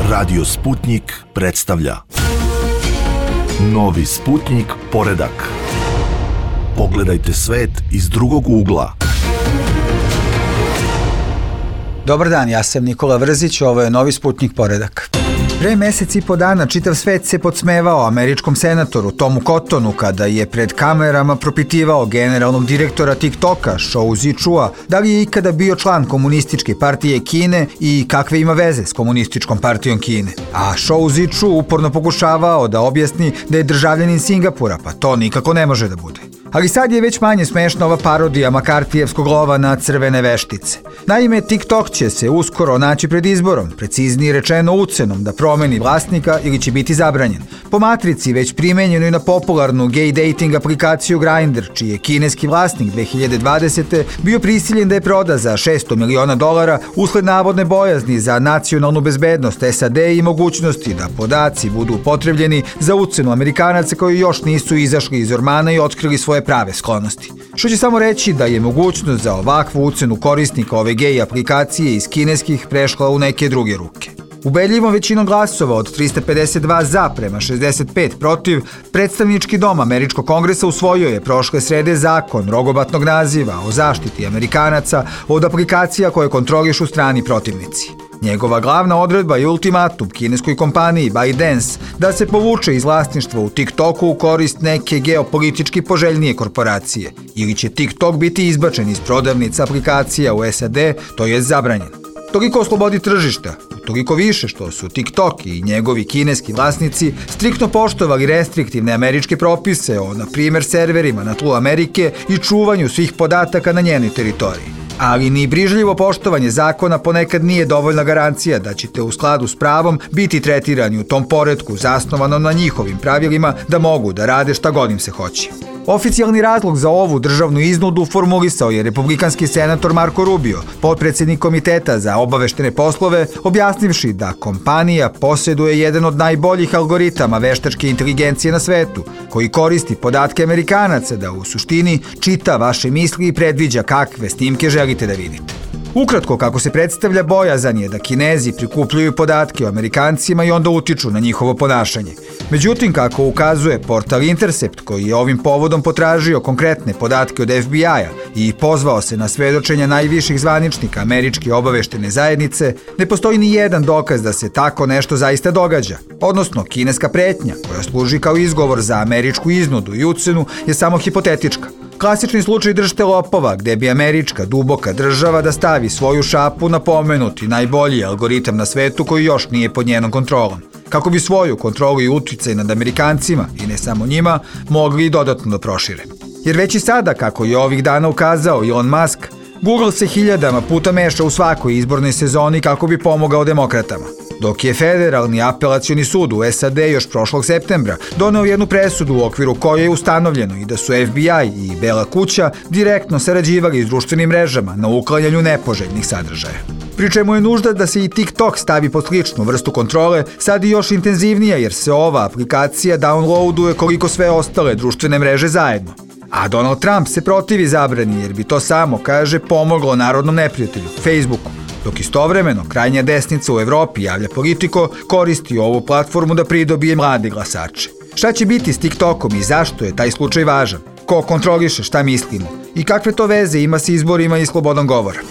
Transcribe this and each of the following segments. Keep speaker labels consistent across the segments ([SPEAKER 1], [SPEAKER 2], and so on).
[SPEAKER 1] Radio Sputnik predstavlja Novi Sputnik poredak. Pogledajte svet iz drugog ugla.
[SPEAKER 2] Dobar dan, ja sam Nikola Vrzić, ovo je Novi Sputnik poredak. Pre mesec i po dana čitav svet se podsmevao američkom senatoru Tomu Cottonu kada je pred kamerama propitivao generalnog direktora TikToka, Shou Zi-chua, da li je ikada bio član Komunističke partije Kine i kakve ima veze s Komunističkom partijom Kine. A Shou Zi-chu uporno pokušavao da objasni da je državljanin Singapura, pa to nikako ne može da bude. Ali sad je već manje smešna ova parodija Makartijevskog lova na crvene veštice. Naime, TikTok će se uskoro naći pred izborom, preciznije rečeno ucenom da promeni vlasnika ili će biti zabranjen. Po matrici već primenjeno i na popularnu gay dating aplikaciju Grindr, čiji je kineski vlasnik 2020. bio prisiljen da je proda za $600 miliona usled navodne bojazni za nacionalnu bezbednost SAD i mogućnosti da podaci budu upotrebljeni za ucenu Amerikanaca koji još nisu izašli iz ormana i otkrili svoje prave sklonosti. Što će samo reći da je mogućnost za ovakvu ucenu korisnika ove gej aplikacije iz kineskih prešla u neke druge ruke. Ubedljivom većinom glasova od 352 za prema 65 protiv, predstavnički dom Američkog kongresa usvojio je prošle srede zakon rogobatnog naziva o zaštiti Amerikanaca od aplikacija koje kontrolišu strani protivnici. Njegova glavna odredba je ultimatum kineskoj kompaniji ByteDance da se povuče iz vlasništva u TikToku u korist neke geopolitički poželjnije korporacije, ili će TikTok biti izbačen iz prodavnica aplikacija u SAD, to je zabranjen. Toliko o slobodi tržišta, toliko više što su TikTok i njegovi kineski vlasnici striktno poštovali restriktivne američke propise o, na primjer, serverima na tlu Amerike i čuvanju svih podataka na njenoj teritoriji. Ali ni brižljivo poštovanje zakona ponekad nije dovoljna garancija da ćete u skladu s pravom biti tretirani u tom poretku zasnovano na njihovim pravilima da mogu da rade šta god im se hoće. Oficijalni razlog za ovu državnu iznudu formulisao je republikanski senator Marco Rubio, potpredsednik Komiteta za obaveštene poslove, objasnivši da kompanija posjeduje jedan od najboljih algoritama veštačke inteligencije na svetu, koji koristi podatke Amerikanaca da u suštini čita vaše misli i predviđa kakve snimke želite da vidite. Ukratko, kako se predstavlja, bojazan je da Kinezi prikupljaju podatke o Amerikancima i onda utiču na njihovo ponašanje. Međutim, kako ukazuje portal Intercept, koji je ovim povodom potražio konkretne podatke od FBI-a i pozvao se na svedočenja najviših zvaničnika američke obaveštene zajednice, ne postoji ni jedan dokaz da se tako nešto zaista događa. Odnosno, kineska pretnja, koja služi kao izgovor za američku iznudu i ucenu, je samo hipotetička. Klasični slučaj držte lopova, gde bi američka duboka država da stavi svoju šapu na pomenuti najbolji algoritam na svetu koji još nije pod njenom kontrolom, kako bi svoju kontrolu i uticaj nad Amerikancima, i ne samo njima, mogli i dodatno da prošire. Jer već i sada, kako je ovih dana ukazao Elon Musk, Google se hiljadama puta meša u svakoj izbornoj sezoni kako bi pomogao demokratama. Dok je Federalni apelacioni sud u SAD još prošlog septembra doneo jednu presudu u okviru koje je ustanovljeno i da su FBI i Bela kuća direktno sarađivali s društvenim mrežama na uklanjanju nepoželjnih sadržaja. Pri čemu je nužda da se i TikTok stavi pod sličnu vrstu kontrole, sad i još intenzivnija jer se ova aplikacija downloaduje koliko sve ostale društvene mreže zajedno. A Donald Trump se protivi zabrani jer bi to samo, kaže, pomoglo narodnom neprijatelju, Facebooku, dok istovremeno krajnja desnica u Evropi, javlja Politico, koristi ovu platformu da pridobije mlade glasače. Šta će biti s TikTokom i zašto je taj slučaj važan? Ko kontroliše šta mislimo? I kakve to veze ima s izborima i slobodom govora?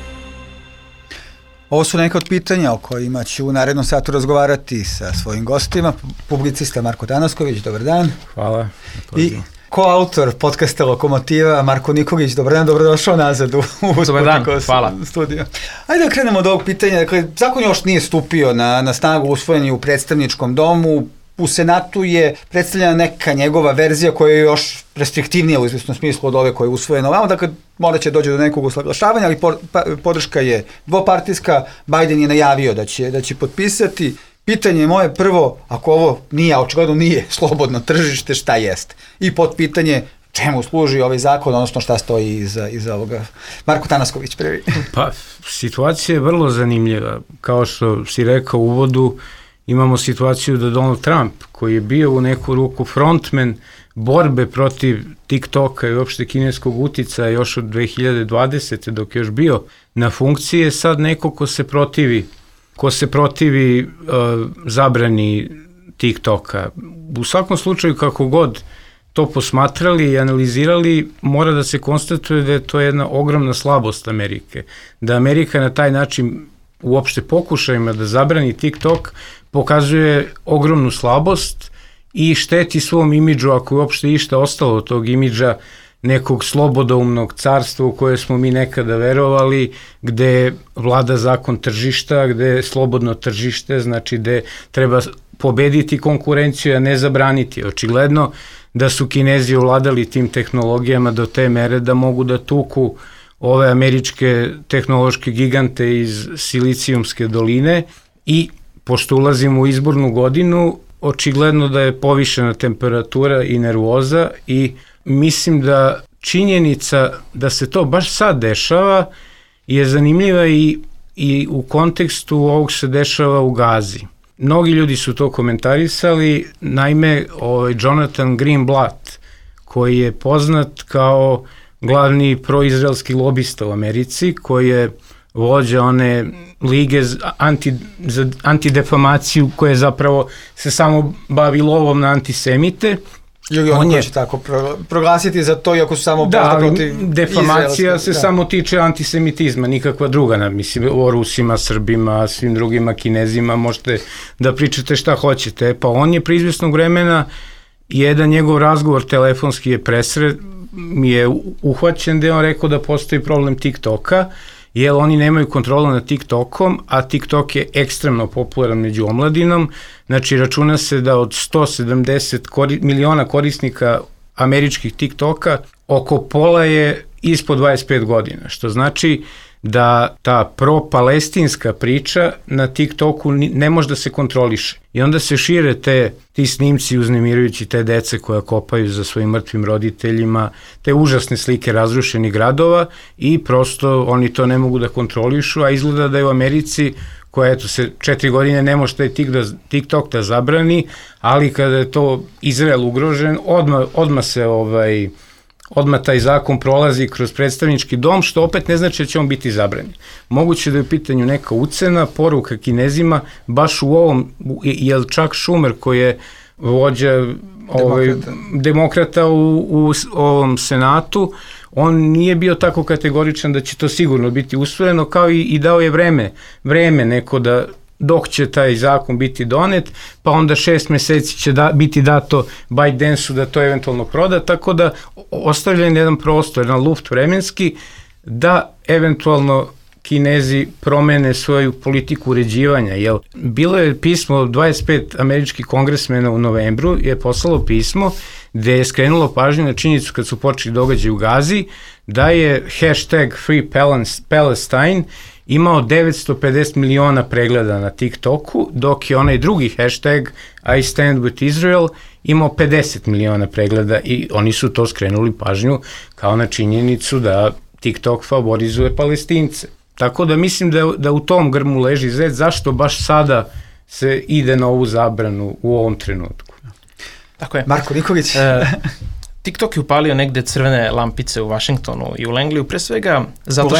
[SPEAKER 2] Ovo su neka od pitanja o kojima ću u narednom satu razgovarati sa svojim gostima. Publicista Marko Tanasković, dobar dan.
[SPEAKER 3] Hvala.
[SPEAKER 2] I koautor podcasta Lokomotiva, Marko Nikolić, dobar dan, dobrodošao nazad u studio. Ajde da krenemo od ovog pitanja. Dakle, zakon još nije stupio na snagu, usvojen je u predstavničkom domu. U Senatu je predstavljena neka njegova verzija koja je još restriktivnija u izvesnom smislu od ove koja je usvojena ovamo. Dakle, morat će doći do nekog usaglašavanja, ali podrška je dvopartijska. Biden je najavio da će potpisati. Pitanje je moje prvo, ako ovo nije, a očigledno nije slobodno tržište, šta jeste? I potpitanje, čemu služi ovaj zakon, odnosno šta stoji iza ovoga? Marko Tanasković prvi.
[SPEAKER 3] Pa, situacija je vrlo zanimljiva. Kao što si rekao u uvodu, imamo situaciju da Donald Trump, koji je bio u neku ruku frontman borbe protiv TikToka i uopšte kineskog uticaja još od 2020. dok je još bio na funkciji, je sad neko ko se protivi ko se protivi zabrani TikToka. U svakom slučaju, kako god to posmatrali i analizirali, mora da se konstatuje da je to jedna ogromna slabost Amerike. Da Amerika na taj način uopšte pokušajima da zabrani TikTok pokazuje ogromnu slabost i šteti svom imidžu, ako je uopšte išta ostalo od tog imidža nekog slobodoumnog carstva u koje smo mi nekada verovali, gde vlada zakon tržišta, gde je slobodno tržište, znači gde treba pobediti konkurenciju, a ne zabraniti. Očigledno da su Kinezi ovladali tim tehnologijama do te mere da mogu da tuku ove američke tehnološke gigante iz Silicijumske doline i pošto ulazimo u izbornu godinu, očigledno da je povišena temperatura i nervoza i mislim da činjenica da se to baš sad dešava je zanimljiva i u kontekstu ovog se dešava u Gazi. Mnogi ljudi su to komentarisali, naime Jonathan Greenblatt, koji je poznat kao glavni proizraelski lobista u Americi, koji je vođa one lige za antidefamaciju koja zapravo se samo bavi lovom na antisemite.
[SPEAKER 2] Ili on će tako proglasiti za to, iako su samo protiv
[SPEAKER 3] defamacija se samo tiče antisemitizma, nikakva druga, mislim, o Rusima, Srbima, svim drugima, Kinezima, možete da pričate šta hoćete. Pa on je pre izvesnog vremena, jedan njegov razgovor telefonski je uhvaćen gde on rekao da postoji problem TikToka, jer oni nemaju kontrolu nad TikTokom, a TikTok je ekstremno popularan među omladinom, znači računa se da od 170 miliona korisnika američkih TikToka, oko pola je ispod 25 godina, što znači da ta pro-palestinska priča na TikToku ne može da se kontroliše. I onda se šire ti snimci uznemirujući te dece koja kopaju za svojim mrtvim roditeljima, te užasne slike razrušenih gradova i prosto oni to ne mogu da kontrolišu, a izgleda da je u Americi, koja eto se 4 godine ne može taj TikTok da zabrani, ali kada je to Izrael ugrožen, odmah taj zakon prolazi kroz predstavnički dom, što opet ne znači da će on biti zabranjen. Moguće da je u pitanju neka ucena, poruka Kinezima, baš u ovom, jer čak Schumer koji je vođa demokrata u ovom senatu, on nije bio tako kategoričan da će to sigurno biti usvojeno, kao i dao je vreme neko da dok će taj zakon biti donet, pa onda 6 meseci će biti dato ByteDance-u da to eventualno proda, tako da ostavljen jedan prostor, jedan luft vremenski, da eventualno Kinezi promene svoju politiku uređivanja. Bilo je pismo 25 američkih kongresmena u novembru, je poslalo pismo gde je skrenulo pažnju na činjenicu kad su počeli događaji u Gazi, da je hashtag Free Palestine imao 950 miliona pregleda na TikToku, dok je onaj drugi hashtag I Stand With Israel imao 50 miliona pregleda i oni su to skrenuli pažnju kao na činjenicu da TikTok favorizuje Palestince. Tako da mislim da u tom grmu leži zec, zašto baš sada se ide na ovu zabranu u ovom trenutku.
[SPEAKER 4] Tako je.
[SPEAKER 2] Marko Nikolić.
[SPEAKER 4] TikTok je upalio negde crvene lampice u Vašingtonu i u Langliju, pre svega zato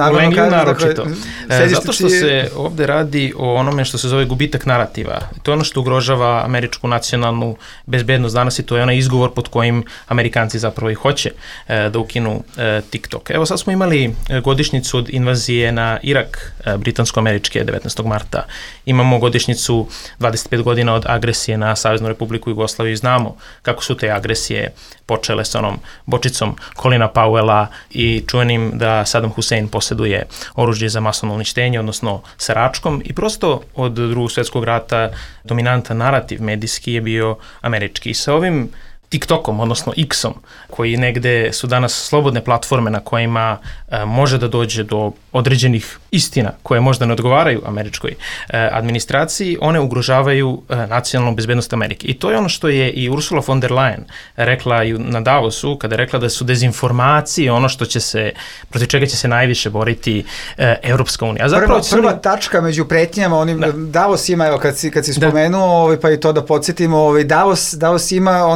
[SPEAKER 4] što se ovde radi o onome što se zove gubitak narativa. To je ono što ugrožava američku nacionalnu bezbednost danas i to je onaj izgovor pod kojim Amerikanci zapravo i hoće da ukinu TikTok. Evo sad smo imali godišnjicu od invazije na Irak britansko-američke 19. marta. Imamo godišnjicu 25 godina od agresije na Saveznu Republiku Jugoslaviju i znamo kako su te agresije počele s onom bočicom Colina Powella i čuvenim da Saddam Hussein posjeduje oružje za masovno uništenje, odnosno sa račkom i prosto od Drugog svjetskog rata dominantan narativ medijski je bio američki. I sa ovim TikTokom, odnosno X-om, koji negde su danas slobodne platforme na kojima može da dođe do određenih istina koje možda ne odgovaraju američkoj administraciji, one ugrožavaju nacionalnu bezbednost Amerike. I to je ono što je i Ursula von der Leyen rekla na Davosu, kada je rekla da su dezinformacije ono što će se, protiv čega će se najviše boriti Evropska unija.
[SPEAKER 2] Prva tačka među pretnjama, Davos ima, evo kad si spomenuo, pa i to da podsjetimo, Davos ima onu procenu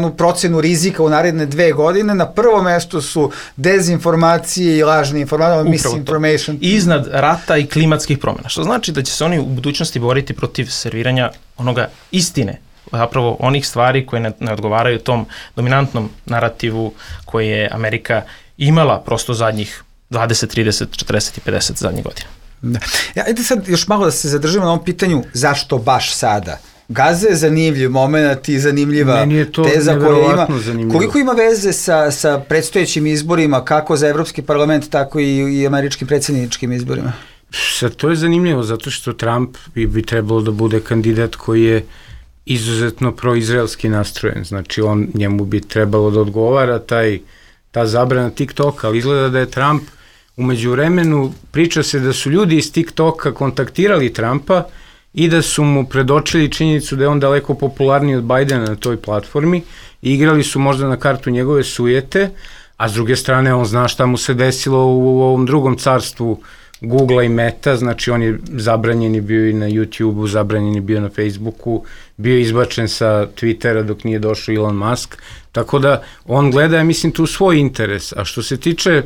[SPEAKER 2] procenu rizika u naredne 2 godine. Na prvom mestu su dezinformacije i lažne informacije, misinformation.
[SPEAKER 4] Iznad rata i klimatskih promjena, što znači da će se oni u budućnosti boriti protiv serviranja onoga istine, zapravo onih stvari koje ne odgovaraju tom dominantnom narativu koje je Amerika imala prosto zadnjih 20, 30, 40 i 50 zadnjih godina.
[SPEAKER 2] Da. Ajde sad još malo da se zadržimo na ovom pitanju zašto baš sada. Gaza je zanimljiv moment i zanimljiva teza koja ima. Zanimljivo. Koliko ima veze sa predstojećim izborima, kako za Evropski parlament, tako i američkim predsjedničkim izborima?
[SPEAKER 3] Sad, to je zanimljivo, zato što Trump bi trebalo da bude kandidat koji je izuzetno proizraelski nastrojen. Znači, njemu bi trebalo da odgovara ta zabrana TikToka, ali izgleda da je Trump umeđu vremenu, priča se da su ljudi iz TikToka kontaktirali Trumpa i da su mu predočili činjenicu da je on daleko popularniji od Bajdena na toj platformi i igrali su možda na kartu njegove sujete, a s druge strane on zna šta mu se desilo u ovom drugom carstvu Google-a i Meta, znači on je zabranjen i bio i na YouTube-u, zabranjen je bio na Facebooku, bio izbačen sa Twittera dok nije došao Elon Musk, tako da on gleda, mislim, tu svoj interes, a što se tiče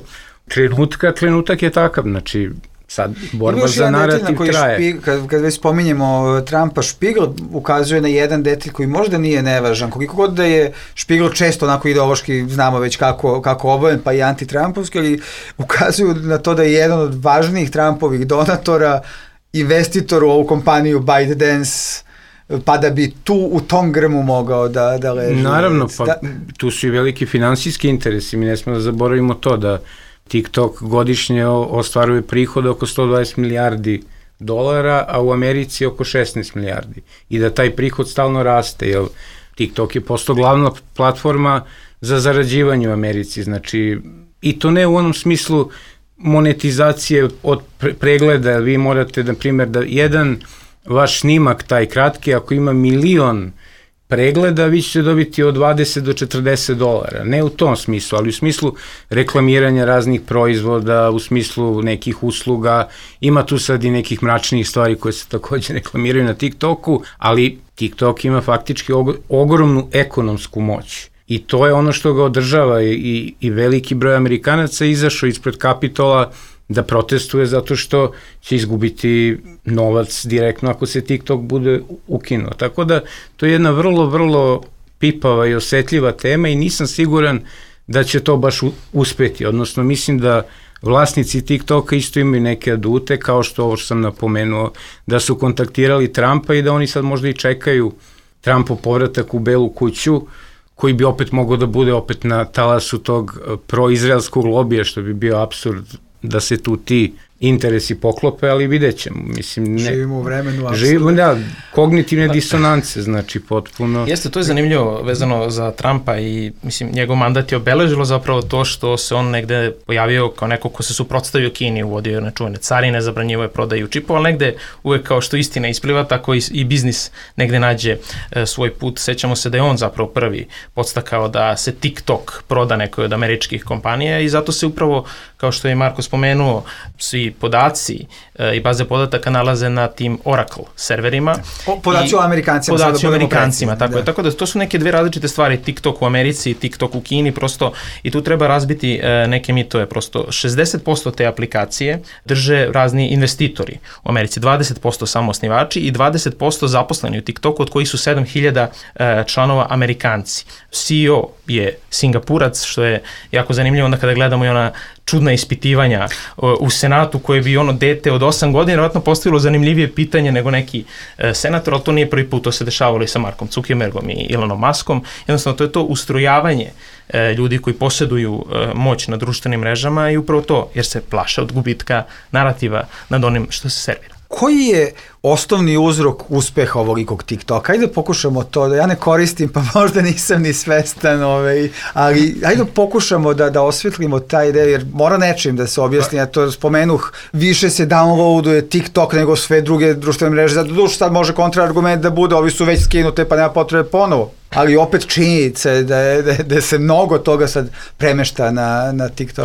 [SPEAKER 3] trenutak je takav, znači sad borba za narativ traje.
[SPEAKER 2] Kad već spominjemo Trumpa, Špigl ukazuje na jedan detalj koji možda nije nevažan, koliko god da je Špigl često onako ideološki, znamo već kako obojen, pa i anti-Trumpovski, ali ukazuju na to da je jedan od važnijih Trumpovih donatora investitor u ovu kompaniju ByteDance, pa da bi tu u tom grmu mogao da leži.
[SPEAKER 3] Naravno, pa tu su i veliki finansijski interesi, mi ne smemo da zaboravimo to da TikTok godišnje ostvaruje prihode oko 120 milijardi dolara, a u Americi oko 16 milijardi. I da taj prihod stalno raste, jer TikTok je postao glavna platforma za zarađivanje u Americi. Znači, i to ne u onom smislu monetizacije od pregleda, jer vi morate, na primjer, da jedan vaš snimak, taj kratki, ako ima 1.000.000 pregleda, vi ćete dobiti od 20 do 40 dolara. Ne u tom smislu, ali u smislu reklamiranja raznih proizvoda, u smislu nekih usluga. Ima tu sad i nekih mračnih stvari koje se također reklamiraju na TikToku, ali TikTok ima faktički ogromnu ekonomsku moć. I to je ono što ga održava i veliki broj Amerikanaca izašao ispred Kapitola da protestuje zato što će izgubiti novac direktno ako se TikTok bude ukinuo. Tako da to je jedna vrlo, vrlo pipava i osetljiva tema i nisam siguran da će to baš uspeti. Odnosno, mislim da vlasnici TikToka isto imaju neke adute, kao što ovo sam napomenuo, da su kontaktirali Trumpa i da oni sad možda i čekaju Trumpov povratak u Belu kuću, koji bi opet mogao da bude opet na talasu tog proizraelskog lobija, što bi bio apsurd da se tu ti interesi poklope, ali vidjet ćemo. Mislim,
[SPEAKER 2] živimo u vremenu apsurda.
[SPEAKER 3] Živimo, da, kognitivne disonance, znači potpuno.
[SPEAKER 4] Jeste, to je zanimljivo vezano za Trumpa i mislim, njegov mandat je obeležilo zapravo to što se on negde pojavio kao neko ko se suprotstavio Kini, uvodio nečuvene carine, zabranjivo je prodaju čipova, ali negde uvek kao što istina ispliva, tako i biznis negde nađe svoj put. Sećamo se da je on zapravo prvi podstakao da se TikTok proda nekoj od američkih kompanija i zato se upravo, kao što je Marko spomenuo, svi podaci i baze podataka nalaze na tim Oracle serverima.
[SPEAKER 2] Podaci o Amerikancima.
[SPEAKER 4] Podaci o Amerikancima, tako je. Tako da to su neke dve različite stvari, TikTok u Americi i TikTok u Kini, prosto i tu treba razbiti neke mitove, prosto 60% te aplikacije drže razni investitori u Americi, 20% samo osnivači i 20% zaposleni u TikToku, od kojih su 7.000 članova Amerikanci. CEO je Singapurac, što je jako zanimljivo onda kada gledamo i ona čudna ispitivanja u Senatu koje bi ono dete od 8 godina vjerojatno postavilo zanimljivije pitanje nego neki senator, ali to nije prvi put, to se dešavalo i sa Markom Zuckerbergom i Elonom Muskom. Jednostavno to je to ustrojavanje ljudi koji posjeduju moć na društvenim mrežama i upravo to, jer se plaše od gubitka narativa nad onim što se servira.
[SPEAKER 2] Koji je osnovni uzrok uspeha ovolikog TikToka? Ajde pokušamo to, da ja ne koristim, pa možda nisam ni svestan, ali ajde pokušamo da osvetlimo taj deo, jer mora nečim da se objasni, ja to spomenuh, više se downloaduje TikTok nego sve druge društvene mreže, zato duš sad može kontraargument da bude, ovi su već skinute pa nema potrebe ponovo, ali opet činjenica je da se mnogo toga sad premešta na TikTok.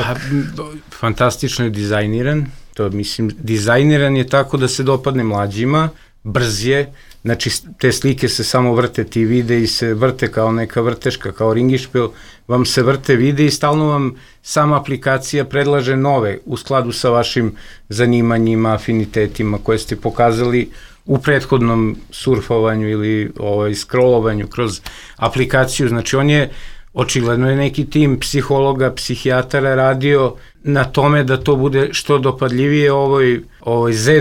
[SPEAKER 3] Fantastično je dizajniran. To, mislim, dizajniran je tako da se dopadne mlađima, brz je, znači te slike se samo vrte, ti videi se vrte kao neka vrteška, kao ringišpil, vam se vrte videi i stalno vam sama aplikacija predlaže nove u skladu sa vašim zanimanjima, afinitetima koje ste pokazali u prethodnom surfovanju ili scrollovanju kroz aplikaciju. Znači očigledno je neki tim psihologa, psihijatara radio na tome da to bude što dopadljivije ovoj Z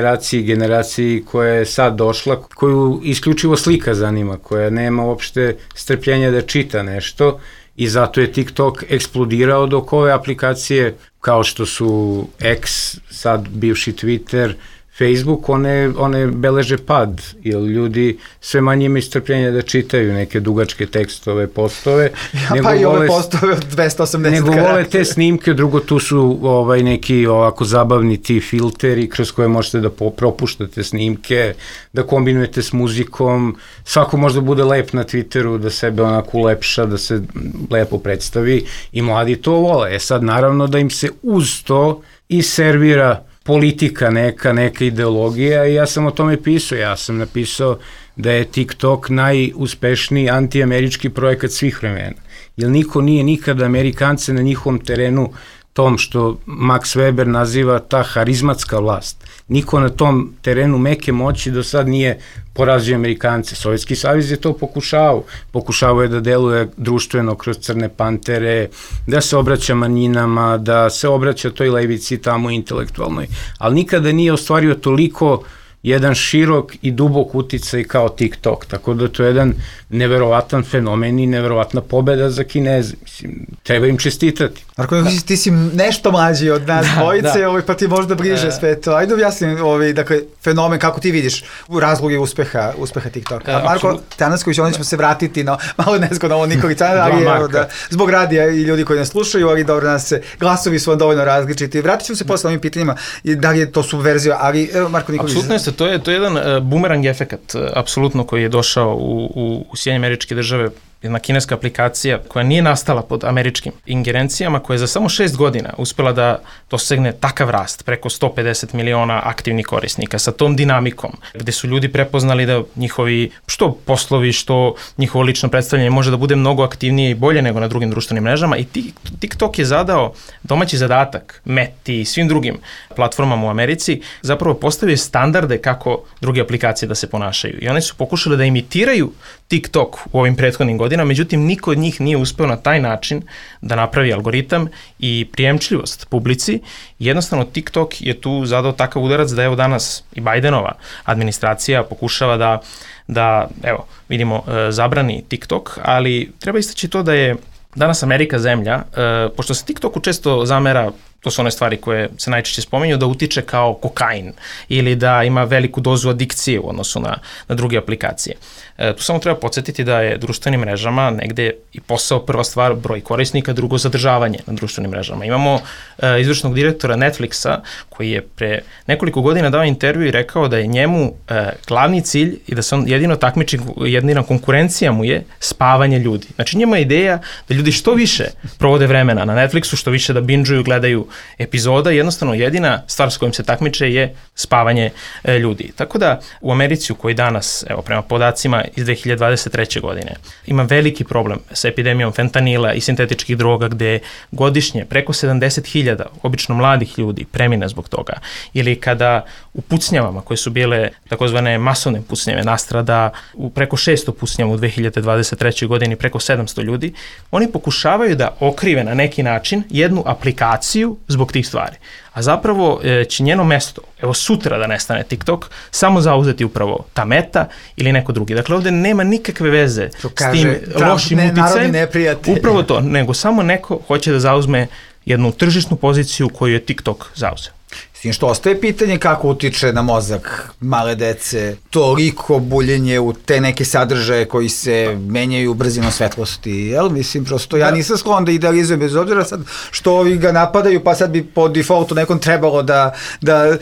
[SPEAKER 3] generaciji koja je sad došla, koju isključivo slika zanima, koja nema uopšte strpljenja da čita nešto i zato je TikTok eksplodirao dok ove aplikacije kao što su X, sad bivši Twitter, Facebook, one beleže pad, jer ljudi sve manje imaju strpljenja da čitaju neke dugačke tekstove, postove.
[SPEAKER 2] Pa i ove postove od 280 karaktera.
[SPEAKER 3] Nego vole te snimke, drugo tu su neki ovako zabavni ti filteri kroz koje možete da propuštate snimke, da kombinujete s muzikom, svako možda bude lep na Twitteru, da sebe onako ulepša, da se lepo predstavi i mladi to vole. Sad naravno da im se uz to i servira politika neka ideologija i ja sam o tome pisao. Ja sam napisao da je TikTok najuspešniji antiamerički projekat svih vremena. Jer niko nije nikada Amerikance na njihovom terenu, tom što Max Weber naziva ta harizmatska vlast. Niko na tom terenu meke moći do sad nije porazio Amerikance. Sovjetski savez je to pokušavao. Pokušavao je da deluje društveno kroz Crne pantere, da se obraća manjinama, da se obraća toj levici tamo intelektualnoj. Ali nikada nije ostvario toliko jedan širok i dubok uticaj kao TikTok, tako da to je jedan neverovatan fenomen i neverovatna pobeda za Kineze. Mislim, treba im čestitati.
[SPEAKER 2] Marko, ti si nešto mlađi od nas dvojice, pa ti možda bliže sve to. Ajde objasnim fenomen, kako ti vidiš razloge uspeha TikToka. Marko Tanasković, onda ćemo se vratiti na malo nezgodno ovo Nikolica, ali zbog radija i ljudi koji nas slušaju, ali dobro, nas se glasovi su vam dovoljno različiti. Vratit ćemo se posle ovim pitanjima, da li je to subverzija, ali Marko Nikolić.
[SPEAKER 4] Apsolutno jeste, to je jedan bumerang efekat, apsolutno, koji je došao u Sjedinjene Američke Države, jedna kineska aplikacija koja nije nastala pod američkim ingerencijama, koja je za samo 6 godina uspela da dosegne takav rast, preko 150 miliona aktivnih korisnika, sa tom dinamikom, gde su ljudi prepoznali da njihovi, što poslovi, što njihovo lično predstavljanje može da bude mnogo aktivnije i bolje nego na drugim društvenim mrežama, i TikTok je zadao domaći zadatak Meti i svim drugim platformama u Americi, zapravo postavio standarde kako druge aplikacije da se ponašaju. I oni su pokušali da imitiraju TikTok u ovim prethodnim godinama, međutim niko od njih nije uspeo na taj način da napravi algoritam i prijemčljivost publici. Jednostavno TikTok je tu zadao takav udarac da evo danas i Bidenova administracija pokušava da evo vidimo, zabrani TikTok, ali treba istaći to da je danas Amerika zemlja, pošto se TikToku često zamera, to su one stvari koje se najčešće spominju, da utiče kao kokain ili da ima veliku dozu adikcije u odnosu na druge aplikacije. Tu samo treba podsjetiti da je društvenim mrežama negde i posao prva stvar broj korisnika, drugo zadržavanje na društvenim mrežama. Imamo izvršnog direktora Netflixa koji je pre nekoliko godina dao intervju i rekao da je njemu glavni cilj i da se on jedino takmiči, jedina konkurencija mu je spavanje ljudi. Znači njemu je ideja da ljudi što više provode vremena na Netflixu, što više da binđuju, gledaju epizoda, jednostavno jedina stvar s kojim se takmiče je spavanje ljudi. Tako da u Americi, u kojoj danas, evo prema podacima iz 2023. godine, ima veliki problem sa epidemijom fentanila i sintetičkih droga, gde godišnje preko 70.000 obično mladih ljudi premine zbog toga. Ili kada u pucnjavama, koje su bile takozvane masovne pucnjave, nastrada preko 600 pucnjava u 2023. godini, preko 700 ljudi, oni pokušavaju da okrive na neki način jednu aplikaciju zbog tih stvari. A zapravo će njeno mesto, evo sutra da nestane TikTok, samo zauzeti upravo ta Meta ili neko drugi. Dakle, ovde nema nikakve veze s tim lošim uticajem. Upravo to, nego samo neko hoće da zauzme jednu tržišnu poziciju koju je TikTok zauzeo.
[SPEAKER 2] S tim što ostaje pitanje kako utiče na mozak male dece toliko buljenje u te neke sadržaje koji se menjaju brzinom svetlosti, jel? Mislim, prosto ja nisam sklon da idealizujem, bez obzira sad što ovi ga napadaju, pa sad bi po defaultu nekom trebalo da
[SPEAKER 3] ga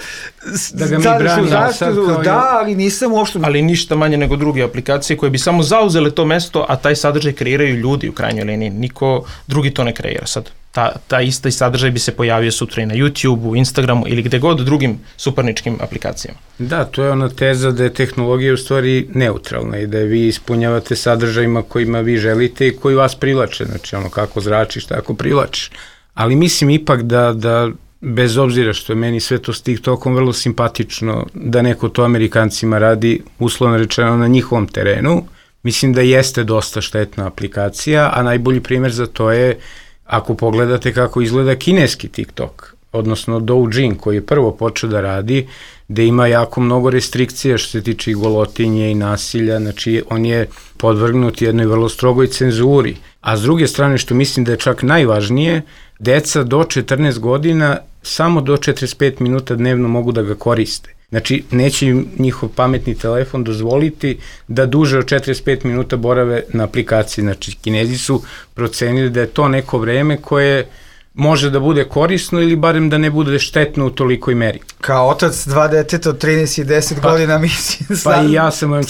[SPEAKER 3] mi brani.
[SPEAKER 2] Ali nisam uopšte...
[SPEAKER 4] Ali ništa manje nego druge aplikacije koje bi samo zauzele to mesto, a taj sadržaj kreiraju ljudi u krajnjoj liniji. Niko drugi to ne kreira sad. ta isti sadržaj bi se pojavio sutra i na YouTube-u, Instagramu ili gde god drugim suparničkim aplikacijama.
[SPEAKER 3] Da, to je ona teza da je tehnologija u stvari neutralna i da je vi ispunjavate sadržajima kojima vi želite i koji vas privlače, znači ono kako zračiš, tako privlačiš. Ali mislim ipak da bez obzira što je meni sve to s TikTokom vrlo simpatično da neko to Amerikancima radi, uslovno rečeno na njihovom terenu, mislim da jeste dosta štetna aplikacija, a najbolji primjer za to je ako pogledate kako izgleda kineski TikTok, odnosno Douyin koji je prvo počeo da radi, gde ima jako mnogo restrikcija što se tiče i golotinje i nasilja, znači on je podvrgnut jednoj vrlo strogoj cenzuri. A s druge strane, što mislim da je čak najvažnije, deca do 14 godina samo do 45 minuta dnevno mogu da ga koriste. Znači, neće im njihov pametni telefon dozvoliti da duže od 45 minuta borave na aplikaciji. Znači, Kinezi su procenili da je to neko vreme koje može da bude korisno ili barem da ne bude štetno u tolikoj meri.
[SPEAKER 2] Kao otac 2 deteta od 13 i 10 godina mislim.
[SPEAKER 3] Pa i ja sam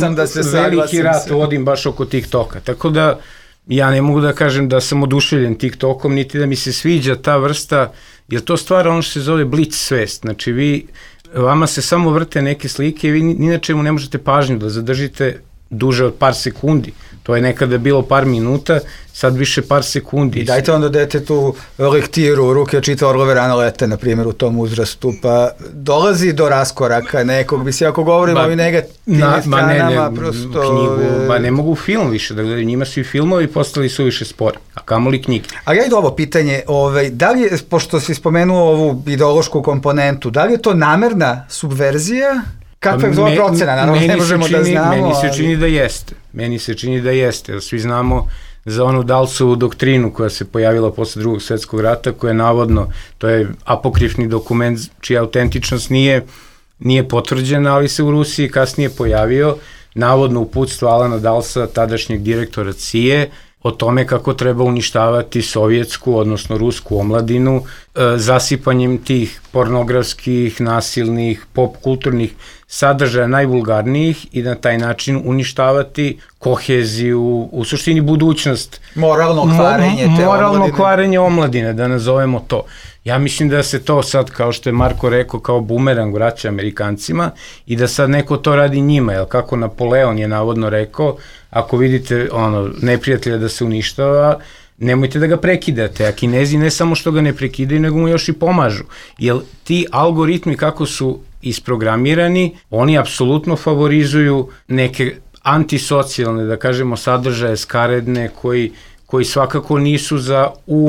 [SPEAKER 3] veliki rat vodim baš oko TikToka. Tako da ja ne mogu da kažem da sam oduševljen TikTokom, niti da mi se sviđa ta vrsta, jer to stvara ono što se zove blic svest. Znači vama se samo vrte neke slike i vi ni na čemu ne možete pažnju da zadržite duže od par sekundi. To je nekada bilo par minuta, sad više par sekundi.
[SPEAKER 2] I dajte onda detetu lektiru u ruke, čita Orlove rane lete, na primjer, u tom uzrastu, pa dolazi do raskoraka nekog, bi se ako govorimo o negativnim stranama, prosto...
[SPEAKER 3] Knjigu, ne mogu film više da gledaju, njima su i filmovi postali su više spori, a kamoli knjige.
[SPEAKER 2] A ja idu ovo pitanje, da li je, pošto si spomenuo ovu ideološku komponentu, da li je to namerna subverzija? Kakva je zove procena? Naravno, ne možemo da znamo.
[SPEAKER 3] Meni se čini da jeste. Meni se čini da jeste. Svi znamo za onu Dalsovu doktrinu koja se pojavila posle Drugog svetskog rata, koja je navodno, to je apokrifni dokument čija autentičnost nije potvrđena, ali se u Rusiji kasnije pojavio navodno uputstvo Alana Dalsa, tadašnjeg direktora CIA, o tome kako treba uništavati sovjetsku, odnosno rusku omladinu, zasipanjem tih pornografskih, nasilnih, pop-kulturnih sadržaja najvulgarnijih i na taj način uništavati koheziju, u suštini budućnost. Moralno kvarenje omladine, da nazovemo to. Ja mislim da se to sad, kao što je Marko rekao, kao bumerang vraća Amerikancima i da sad neko to radi njima, jer kako Napoleon je navodno rekao, ako vidite neprijatelja da se uništava, nemojte da ga prekidate, a Kinezi ne samo što ga ne prekidaju, nego mu još i pomažu. Jer ti algoritmi kako su isprogramirani, oni apsolutno favorizuju neke antisocijalne, da kažemo, sadržaje skaredne koji svakako nisu za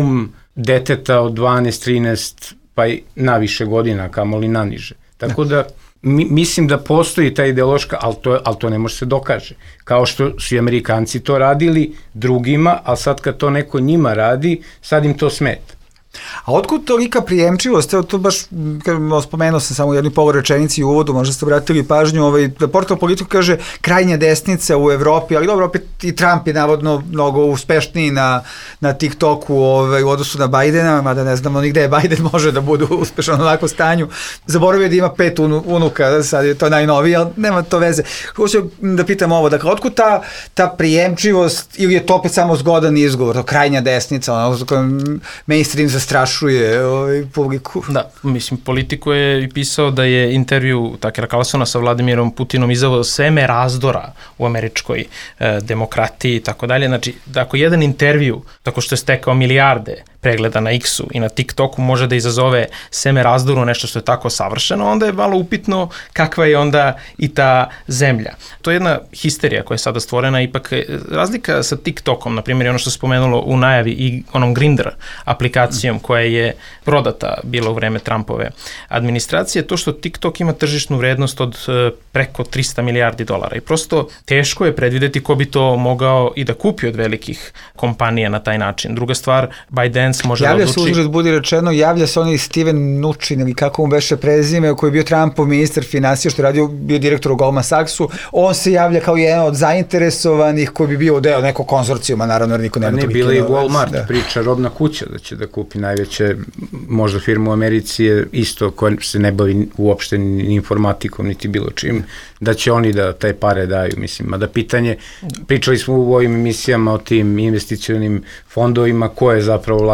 [SPEAKER 3] deteta od 12, 13 pa i naviše godina, kamoli naniže. Tako da mislim da postoji ta ideološka, ali to ne može se dokaže. Kao što su i Amerikanci to radili drugima, ali sad kad to neko njima radi, sad im to smeta.
[SPEAKER 2] A otkud tolika prijemčivost? Evo to baš, spomenuo sam samo u jednoj polurečenici u uvodu, možda ste obratili pažnju, da portal Politiku kaže krajnja desnica u Evropi, ali dobro, opet i Trump je navodno mnogo uspešniji na TikToku u odnosu na Bajdena, mada ne znamo ni gde je Bajden može da bude uspešan u ovakvom stanju. Zaboravio da ima 5 unuka, sad je to najnoviji, ali nema to veze. Hoću da pitam ovo, dakle, otkud ta prijemčivost, ili je to opet samo zgodan izgovor, to krajnja desnica, ono za kojom mainstream zastrašuje publiku.
[SPEAKER 4] Da, mislim, Politiku je pisao da je intervju Takera Carlsona sa Vladimirom Putinom izazvao seme razdora u američkoj demokratiji i tako dalje. Znači, da ako jedan intervju, tako što je stekao milijarde pregleda na X-u i na TikToku može da izazove seme razdoru nešto što je tako savršeno, onda je malo upitno kakva je onda i ta zemlja. To je jedna histerija koja je sada stvorena, ipak razlika sa TikTokom, na primjer, ono što se spomenulo u najavi i onom Grindr aplikacijom koja je prodata bila u vreme Trumpove administracije, to što TikTok ima tržišnu vrednost od preko 300 milijardi dolara i prosto teško je predvideti ko bi to mogao i da kupi od velikih kompanija na taj način. Druga stvar, ByteDance može da odluči...
[SPEAKER 2] Javlja se uzgled, budi rečeno, javlja se onaj Steven Mnuchin ili kako mu beše prezime, koji je bio Trumpov ministar finansija, što je bio direktor u Goldman Sachsu. On se javlja kao jedan od zainteresovanih koji bi bio deo nekog konzorcijuma, naravno, jer niko nema toliko.
[SPEAKER 3] Ne, bila i Walmart priča, robna kuća da će da kupi najveće, možda firma u Americi je isto koja se ne bavi uopšte ni informatikom, niti bilo čim, da će oni da taj pare daju, mislim. Mada pitanje, pričali smo u ovim emisijama o tim investicionim fondovima, ko je zapravo vlasnik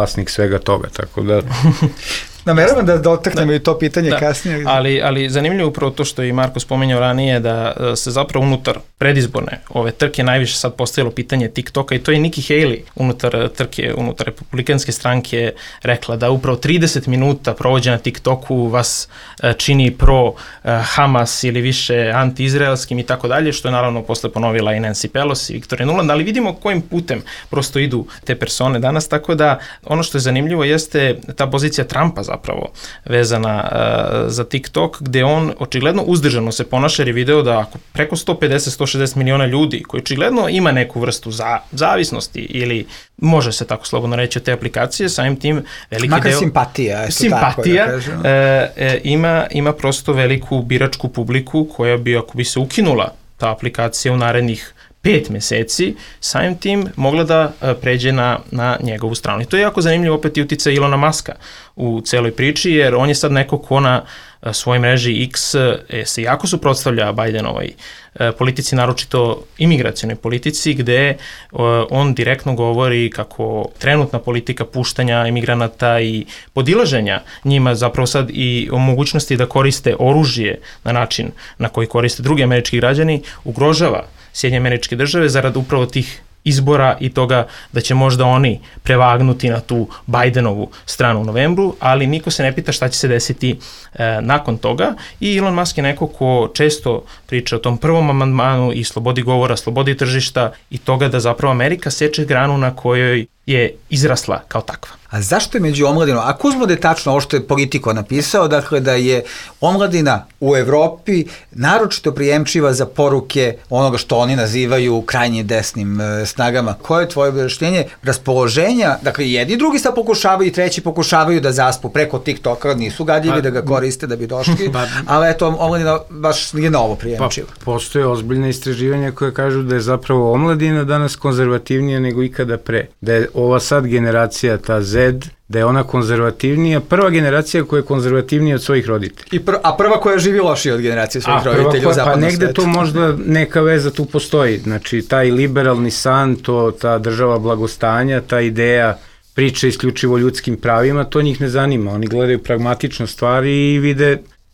[SPEAKER 3] vlasnik svega toga, tako da...
[SPEAKER 2] Nameravam da dotaknemo i to pitanje kasnije.
[SPEAKER 4] Ali zanimljivo upravo to što i Marko spominjao ranije, da se zapravo unutar predizborne ove trke najviše sad postavilo pitanje TikToka i to je Nikki Haley unutar trke, unutar republikanske stranke rekla da upravo 30 minuta provođena na TikToku vas čini pro Hamas ili više anti-izraelskim i tako dalje, što je naravno posle ponovila i Nancy Pelosi i Victoria Nuland, ali vidimo kojim putem prosto idu te persone danas, tako da ono što je zanimljivo jeste ta pozicija Trumpa zapravo vezana za TikTok, gde on očigledno uzdržano se ponaša jer je video da ako preko 150-160 miliona ljudi koji očigledno ima neku vrstu zavisnosti ili može se tako slobodno reći od te aplikacije, samim tim veliki
[SPEAKER 2] makar
[SPEAKER 4] deo...
[SPEAKER 2] simpatija,
[SPEAKER 4] tako da kažem. Ima prosto veliku biračku publiku koja bi, ako bi se ukinula ta aplikacija u narednih 5 meseci, samim tim mogla da pređe na njegovu stranu. I to je jako zanimljivo opet i uticaj Ilona Muska u celoj priči, jer on je sad neko ko na svojoj mreži X se jako suprotstavlja Bidenovoj politici, naročito imigracionoj politici, gde on direktno govori kako trenutna politika puštanja imigranata i podilaženja njima zapravo sad i o mogućnosti da koriste oružje na način na koji koriste drugi američki građani, ugrožava Sjedinjene Američke Države zarad upravo tih izbora i toga da će možda oni prevagnuti na tu Bidenovu stranu u novembru, ali niko se ne pita šta će se desiti nakon toga i Elon Musk je neko ko često priča o tom prvom amandmanu i slobodi govora, slobodi tržišta i toga da zapravo Amerika seče granu na kojoj je izrasla kao takva.
[SPEAKER 2] A zašto je među omladinom, ako uzmo da je tačno ovo što je Politico napisao, dakle da je omladina u Evropi naročito prijemčiva za poruke onoga što oni nazivaju krajnje desnim snagama. Koje je tvoje objašnjenje raspoloženja, dakle jedni drugi sad pokušavaju i treći pokušavaju da zaspu preko TikToka, nisu gadljivi da ga koriste da bi došli, ali eto omladina baš nije na ovo prijemčiva.
[SPEAKER 3] Postoje ozbiljne istraživanja koje kažu da je zapravo omladina danas konzervativnija nego ikada pre. Da je ova sad generacija, ta Z, da je ona konzervativnija, prva generacija koja je konzervativnija od svojih roditelja.
[SPEAKER 2] A prva koja živi lošije od generacije svojih roditelja u zapadnom
[SPEAKER 3] negde svetu. To možda neka veza tu postoji. Znači, taj liberalni san, ta država blagostanja, ta ideja priče isključivo o ljudskim pravima, to njih ne zanima. Oni gledaju pragmatično stvari i vide,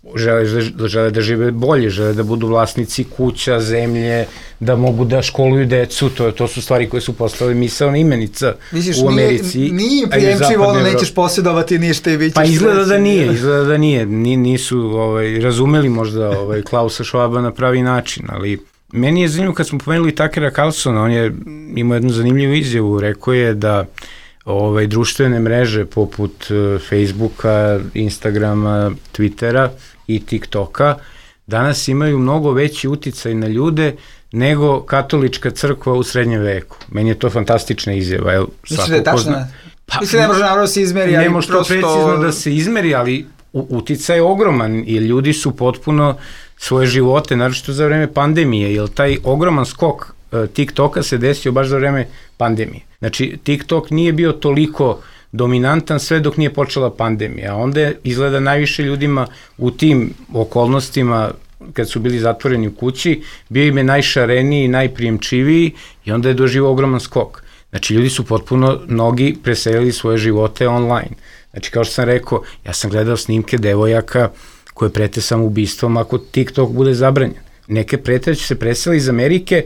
[SPEAKER 3] žele da žive bolje, žele da budu vlasnici kuća, zemlje, da mogu da školuju decu, to su stvari koje su postale misaona imenica u Americi.
[SPEAKER 2] Nije prijemčivo, ono nećeš posjedovati ništa i bit ćeš...
[SPEAKER 3] Pa izgleda da nije, nisu razumeli možda Klausa Schwaba na pravi način, ali meni je zanimljivo kad smo pomenuli Tuckera Carlsona, on je imao jednu zanimljivu izjavu, rekao je da društvene mreže poput Facebooka, Instagrama, Twittera i TikToka danas imaju mnogo veći uticaj na ljude nego katolička crkva u srednjem veku. Meni je to fantastična izjava.
[SPEAKER 2] Mislim da je tačno? Mislim ne može naravno se izmeri, ali
[SPEAKER 3] ne može to precizno da se izmeri, ali uticaj je ogroman i ljudi su potpuno svoje živote, naročito za vreme pandemije, jer taj ogroman skok TikToka se desio baš za vreme pandemije. Znači, TikTok nije bio toliko dominantan sve dok nije počela pandemija, a onda je izgleda najviše ljudima u tim okolnostima, kad su bili zatvoreni u kući, bio im je najšareniji, najprijemčiviji i onda je doživao ogroman skok. Znači, ljudi su potpuno, mnogi preselili svoje živote online. Znači, kao što sam rekao, ja sam gledao snimke devojaka koje prete samoubistvom ako TikTok bude zabranjen. Neke prete će se preseli iz Amerike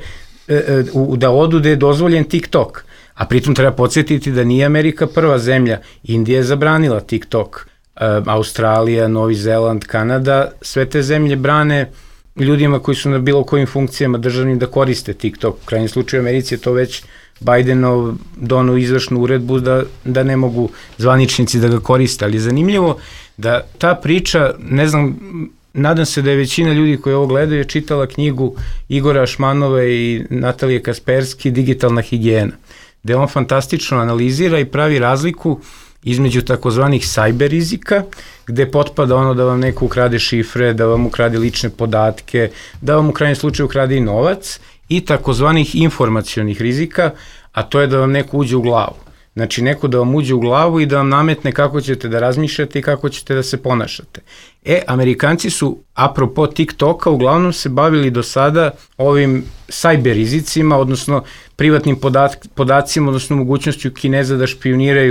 [SPEAKER 3] da odu da je dozvoljen TikTok, a pritom treba podsjetiti da nije Amerika prva zemlja, Indija je zabranila TikTok, Australija, Novi Zeland, Kanada, sve te zemlje brane ljudima koji su na bilo kojim funkcijama državnim da koriste TikTok. U krajnjem slučaju Americi je to već Bidenov donao izvršnu uredbu da ne mogu zvaničnici da ga koriste, ali je zanimljivo da ta priča, ne znam, nadam se da je većina ljudi koji ovo gledaju čitala knjigu Igora Šmanova i Natalije Kasperski Digitalna higijena, gde on fantastično analizira i pravi razliku između takozvanih cyber rizika, gde potpada ono da vam neko ukrade šifre, da vam ukrade lične podatke, da vam u krajnjem slučaju ukrade i novac, i takozvanih informacionih rizika, a to je da vam neko uđe u glavu. Znači, neko da vam uđe u glavu i da vam nametne kako ćete da razmišljate i kako ćete da se ponašate. Amerikanci su, apropo TikToka, uglavnom se bavili do sada ovim cyber rizicima, odnosno privatnim podacima, odnosno mogućnošću Kineza da špioniraju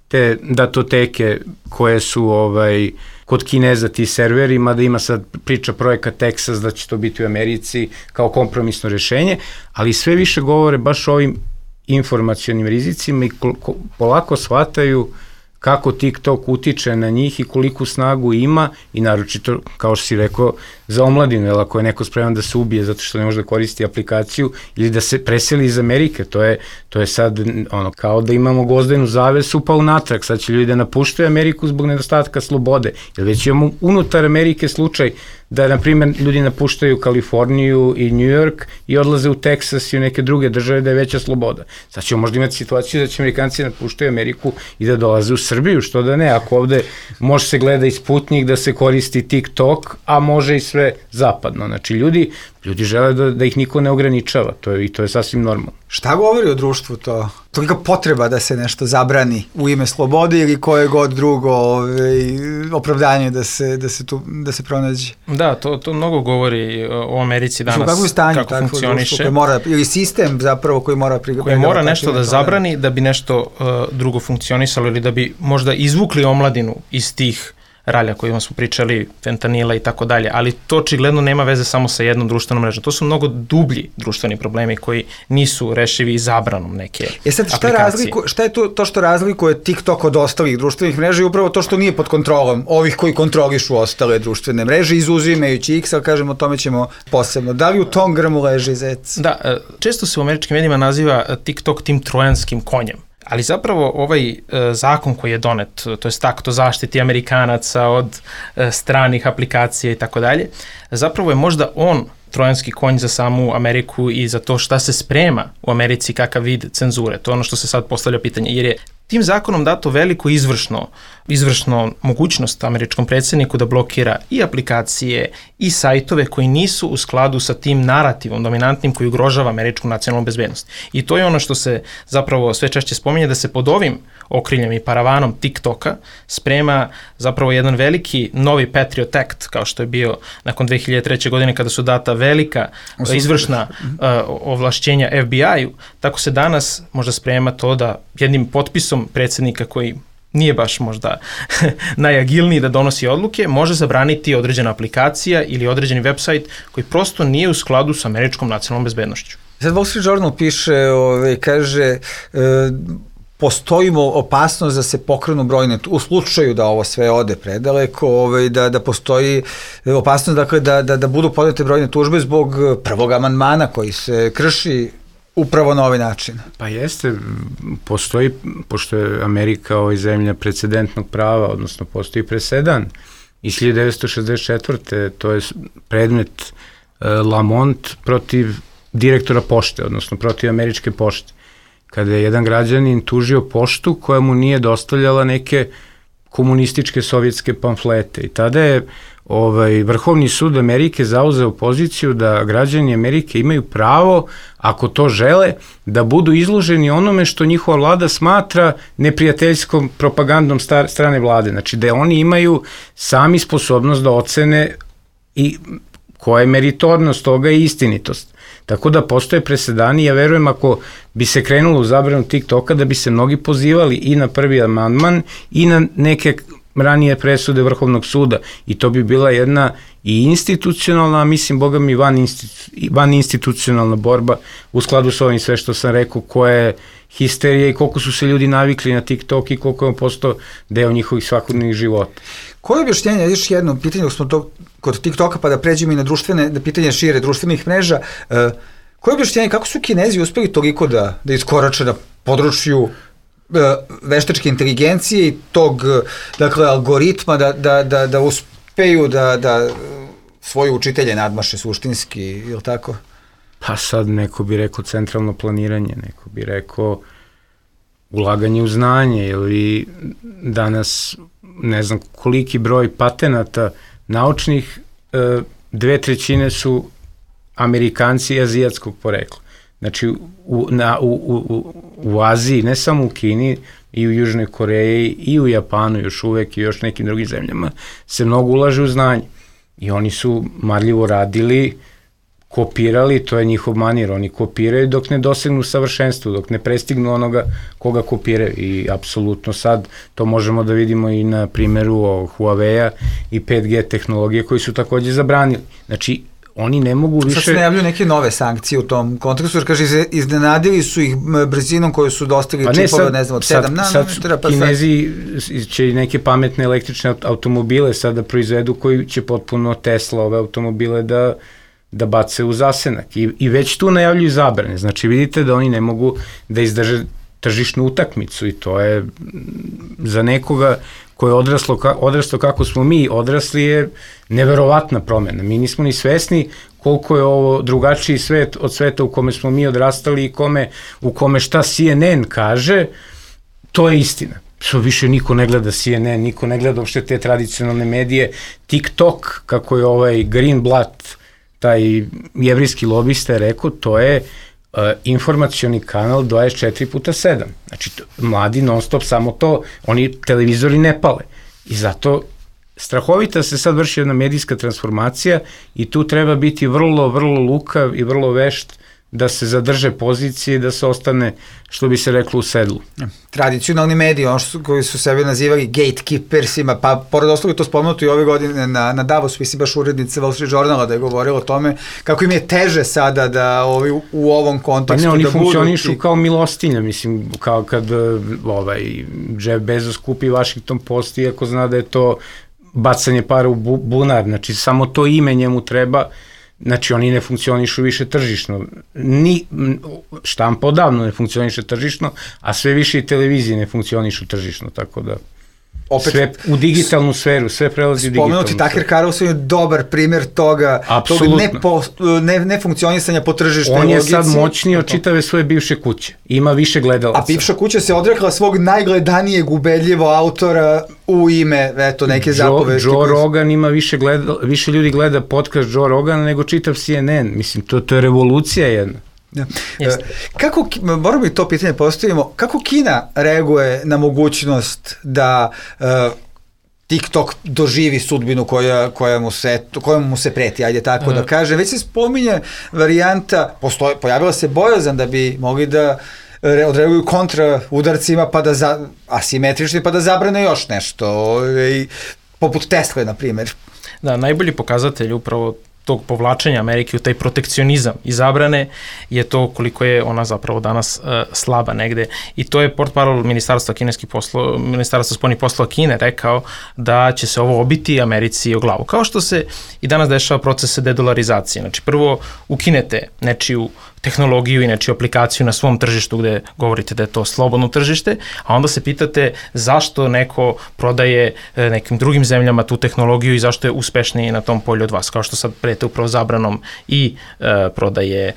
[SPEAKER 3] te datoteke koje su kod Kineza ti serveri, mada ima sad priča projekat Texas da će to biti u Americi kao kompromisno rešenje, ali sve više govore baš o ovim informacionim rizicima i polako shvataju kako TikTok utiče na njih i koliku snagu ima i naročito, kao što si rekao, za omladinu, jer ako je neko spreman da se ubije zato što ne može da koristi aplikaciju ili da se preseli iz Amerike, to je sad kao da imamo gvozdenu zavesu pa unatrag, sad će ljudi da napuštaju Ameriku zbog nedostatka slobode, jer već imamo unutar Amerike slučaj da, na primjer, ljudi napuštaju Kaliforniju i New York i odlaze u Teksas i u neke druge države da je veća sloboda. Sad ćemo možda imati situaciju da će Amerikanci napuštaju Ameriku i da dolaze u Srbiju, što da ne, ako ovde može se gleda i Sputnik, da se koristi TikTok, a može i sve zapadno. Znači, ljudi žele da ih niko ne ograničava, i to je sasvim normalno.
[SPEAKER 2] Šta govori o društvu to? Tolika potreba da se nešto zabrani u ime slobode ili koje god drugo opravdanje da se pronađe?
[SPEAKER 4] Da, to mnogo govori o Americi danas, kako funkcioniše.
[SPEAKER 2] Ili sistem zapravo koji mora
[SPEAKER 4] nešto da zabrani da bi nešto drugo funkcionisalo ili da bi možda izvukli omladinu iz tih ralja kojima smo pričali, fentanila i tako dalje, ali to očigledno nema veze samo sa jednom društvenom mrežom. To su mnogo dublji društveni problemi koji nisu rešivi zabranom neke aplikacije.
[SPEAKER 2] Šta je to što razlikuje TikTok od ostalih društvenih mreža i upravo to što nije pod kontrolom ovih koji kontrolišu ostale društvene mreže, izuzimajući X, ali kažemo o tome ćemo posebno. Da li u tom grmu leži zec?
[SPEAKER 4] Da, često se u američkim medijima naziva TikTok tim trojanskim konjem. Ali zapravo ovaj zakon koji je donet, to je akt o zaštiti Amerikanaca od stranih aplikacija i tako dalje, zapravo je možda on trojanski konj za samu Ameriku i za to šta se sprema u Americi, kakav vid cenzure. To je ono što se sad postavlja pitanje, jer je tim zakonom dato veliko izvršno mogućnost američkom predsjedniku da blokira i aplikacije i sajtove koji nisu u skladu sa tim narativom dominantnim koji ugrožava američku nacionalnu bezbednost. I to je ono što se zapravo sve češće spominje, da se pod ovim okriljem i paravanom TikToka sprema zapravo jedan veliki novi Patriot Act, kao što je bio nakon 2003. godine kada su data velika izvršna ovlašćenja FBI-u, tako se danas možda sprema to da jednim potpisom predsjednika koji nije baš možda najagilniji da donosi odluke, može zabraniti određena aplikacija ili određeni website koji prosto nije u skladu sa američkom nacionalnom bezbednošću.
[SPEAKER 2] Sad Wall Street Journal piše, kaže, postoji opasnost da se pokrenu brojne, u slučaju da ovo sve ode predaleko, da postoji opasnost dakle, da budu podnete brojne tužbe zbog prvog amandmana koji se krši upravo na ovaj način.
[SPEAKER 3] Pa jeste, postoji, pošto je Amerika zemlja precedentnog prava, odnosno postoji presedan iz 1964. To je predmet Lamont protiv direktora pošte, odnosno protiv američke pošte, kada je jedan građanin tužio poštu koja mu nije dostavljala neke komunističke sovjetske pamflete i tada je Vrhovni sud Amerike zauzeo poziciju da građani Amerike imaju pravo, ako to žele, da budu izloženi onome što njihova vlada smatra neprijateljskom propagandom strane vlade. Znači da oni imaju sami sposobnost da ocene i koja je meritornost toga i istinitost. Tako da postoje presedani, ja verujem ako bi se krenulo u zabranu TikToka da bi se mnogi pozivali i na prvi amandman i na neke ranije presude Vrhovnog suda i to bi bila jedna i institucionalna, a mislim, boga mi, van institucionalna borba u skladu sa ovim sve što sam rekao, koja je histerija i koliko su se ljudi navikli na TikTok i koliko je on postao deo njihovih svakodnevnih života.
[SPEAKER 2] Koje objašnjenje, još jedno pitanje, dok smo to kod TikToka, pa da pređemo i na pitanje šire društvenih mreža, koje objašnjenje, kako su Kinezi uspeli toliko da iskorače na području veštačke inteligencije i tog, dakle, algoritma da uspeju da svoje učitelje nadmaše suštinski, ili tako?
[SPEAKER 3] Pa sad neko bi rekao centralno planiranje, neko bi rekao ulaganje u znanje ili danas ne znam koliki broj patenata naučnih, 2/3 su Amerikanci azijatskog porekla. Znači u Aziji, ne samo u Kini, i u Južnoj Koreji, i u Japanu još uvek i još nekim drugim zemljama se mnogo ulaže u znanje. I oni su marljivo radili kopirali, to je njihov manir, oni kopiraju dok ne dosegnu savršenstvo, dok ne prestignu onoga koga kopiraju i apsolutno sad to možemo da vidimo i na primjeru Huawei-a i 5G tehnologije koji su takođe zabranili. Znači, oni ne mogu više...
[SPEAKER 2] Sad se najavljuju neke nove sankcije u tom kontekstu, jer kaže, iznenadili su ih brzinom koju su dostigli čipova, ne znam, od 7 nanometara.
[SPEAKER 3] Sad Kinezi će i neke pametne električne automobile sada proizvedu koji će potpuno Tesla ove automobile da bace u zasenak. I već tu najavljuju zabrane. Znači, vidite da oni ne mogu da izdrže tržišnu utakmicu i to je za nekoga koje je odraslo kako smo mi odrasli je neverovatna promena. Mi nismo ni svesni koliko je ovo drugačiji svet od sveta u kome smo mi odrastali i u kome šta CNN kaže, to je istina. Što više niko ne gleda CNN, niko ne gleda uopšte te tradicionalne medije. TikTok, kako je ovaj Greenblatt, taj jevrijski lobista je rekao, to je informacioni kanal 24x7. Znači, mladi non stop samo to, oni televizori ne pale. I zato strahovita se sad vrši jedna medijska transformacija i tu treba biti vrlo, vrlo lukav i vrlo vešt da se zadrže pozicije i da se ostane, što bi se reklo, u sedlu.
[SPEAKER 2] Tradicionalni mediji, koji su sebe nazivali gatekeepersima, pa pored ostalog je to spomenuto i ove godine na Davosu, mislim baš urednica Wall Street Journala da je govorila o tome kako im je teže sada da u ovom kontekstu da budu...
[SPEAKER 3] Pa ne, oni funkcionišu kao milostinja, mislim, kao kad Jeff Bezos kupi Washington Post, iako zna da je to bacanje para u bunar, znači samo to ime njemu treba. Znači, oni ne funkcionišu više tržišno. Ni štampa odavno ne funkcioniše tržišno, a sve više i televizije ne funkcionišu tržišno, tako da opet, sve u digitalnu sferu, sve prelazi u digitalnu sferu.
[SPEAKER 2] Tucker Carlson je dobar primjer toga nefunkcionisanja po tržišnoj logici.
[SPEAKER 3] On je sad moćniji od čitave svoje bivše kuće. Ima više gledalaca.
[SPEAKER 2] A bivša kuća se odrekla svog najgledanijeg ubedljivo autora u ime, eto, neke zapovesti.
[SPEAKER 3] Joe Rogan ima više ljudi gleda podcast Joe Rogana nego čitav CNN. Mislim, to je revolucija jedna.
[SPEAKER 2] Ja. Kako, moramo i to pitanje postavimo, kako Kina reaguje na mogućnost da TikTok doživi sudbinu koja mu se preti, ajde tako da kaže. Već se spominje varijanta, pojavila se bojazan da bi mogli da odreaguju kontra udarcima asimetrični pa da zabrane još nešto, poput Tesle, na primjer.
[SPEAKER 4] Da, najbolji pokazatelj upravo tog povlačenja Amerike u taj protekcionizam i zabrane je to koliko je ona zapravo danas slaba negde. I to je portparol Ministarstva spoljnih poslova Kine rekao da će se ovo obiti Americi o glavu. Kao što se i danas dešava procese dedolarizacije. Znači, prvo ukinete nečiju tehnologiju i nečiju aplikaciju na svom tržištu gde govorite da je to slobodno tržište, a onda se pitate zašto neko prodaje nekim drugim zemljama tu tehnologiju i zašto je uspešniji na tom polju od vas, kao što sad prete upravo zabranom i prodaje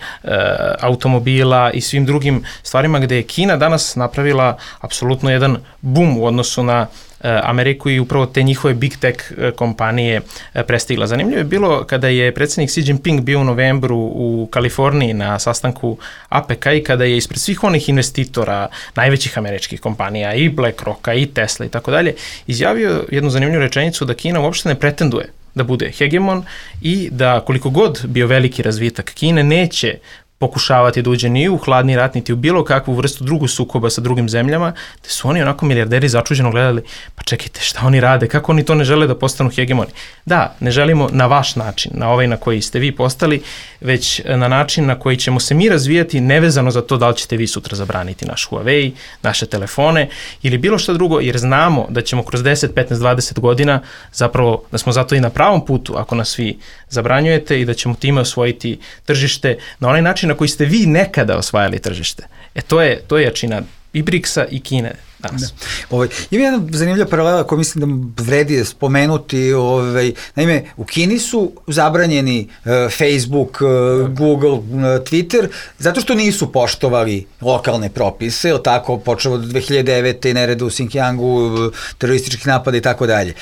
[SPEAKER 4] automobila i svim drugim stvarima gde je Kina danas napravila apsolutno jedan boom u odnosu na Ameriku i upravo te njihove big tech kompanije prestigla. Zanimljivo je bilo kada je predsjednik Xi Jinping bio u novembru u Kaliforniji na sastanku APEC i kada je ispred svih onih investitora, najvećih američkih kompanija i BlackRocka i Tesla i tako dalje, izjavio jednu zanimljivu rečenicu da Kina uopšte ne pretenduje da bude hegemon i da koliko god bio veliki razvitak Kine neće pokušavati da uđe ni u hladni rat, niti u bilo kakvu vrstu drugu sukoba sa drugim zemljama, te su oni onako milijarderi začuđeno gledali, pa čekajte, šta oni rade, kako oni to ne žele da postanu hegemoni? Da, ne želimo na vaš način, na ovaj na koji ste vi postali, već na način na koji ćemo se mi razvijati nevezano za to da li ćete vi sutra zabraniti naš Huawei, naše telefone ili bilo što drugo, jer znamo da ćemo kroz 10, 15, 20 godina zapravo da smo zato i na pravom putu ako nas vi zabranjujete i da ćemo time osvojiti tržište na onaj način na koji ste vi nekada osvajali tržište. To je jačina i BRICS-a i Kine danas.
[SPEAKER 2] Ima jedna zanimljiva paralela koju mislim da vredi spomenuti. Naime, u Kini su zabranjeni Facebook, Google, Twitter, zato što nisu poštovali lokalne propise, ili tako, počeo od 2009. i nerede u Xinjiangu, terorističkih napada i tako dalje.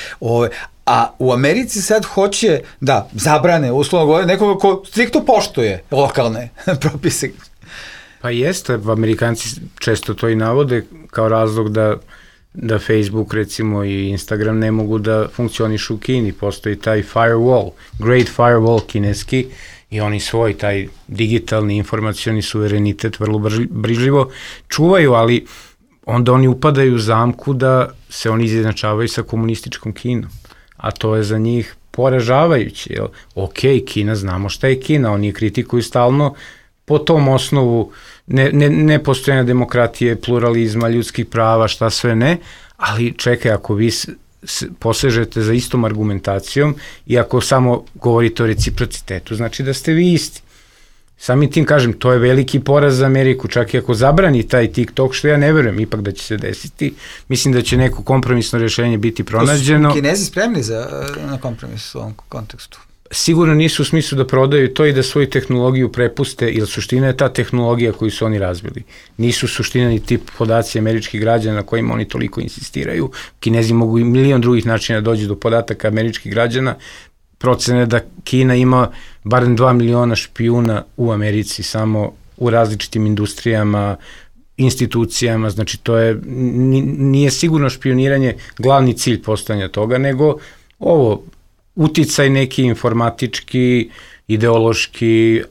[SPEAKER 2] A u Americi sad hoće da zabrane, uslovno govorim, nekoga ko striktno poštuje lokalne propise.
[SPEAKER 3] Pa jeste, Amerikanci često to i navode kao razlog da Facebook recimo i Instagram ne mogu da funkcionišu u Kini. Postoji taj firewall, Great Firewall kineski i oni svoj taj digitalni informacioni suverenitet vrlo brižljivo čuvaju, ali onda oni upadaju u zamku da se oni izjednačavaju sa komunističkom Kinom, a to je za njih poražavajuće. Ok, Kina, znamo šta je Kina, oni je kritikuju stalno po tom osnovu nepostojanja demokratije, pluralizma, ljudskih prava, šta sve ne, ali čekaj, ako vi posežete za istom argumentacijom i ako samo govorite o reciprocitetu, znači da ste vi isti. Samim tim kažem, to je veliki poraz za Ameriku, čak i ako zabrani taj TikTok, što ja ne verujem ipak da će se desiti, mislim da će neko kompromisno rješenje biti pronađeno.
[SPEAKER 2] Su Kinezi spremni na kompromis u ovom kontekstu?
[SPEAKER 3] Sigurno nisu u smislu da prodaju to i da svoju tehnologiju prepuste, jer suština je ta tehnologija koju su oni razvili. Nisu suština ni tip podaci američkih građana na kojima oni toliko insistiraju. Kinezi mogu i milion drugih načina da dođu do podataka američkih građana. Procene da Kina ima barem 2 miliona špijuna u Americi, samo u različitim industrijama, institucijama, znači to je, nije sigurno špioniranje glavni cilj postojanja toga, nego ovo, uticaj neki informatički, ideološki,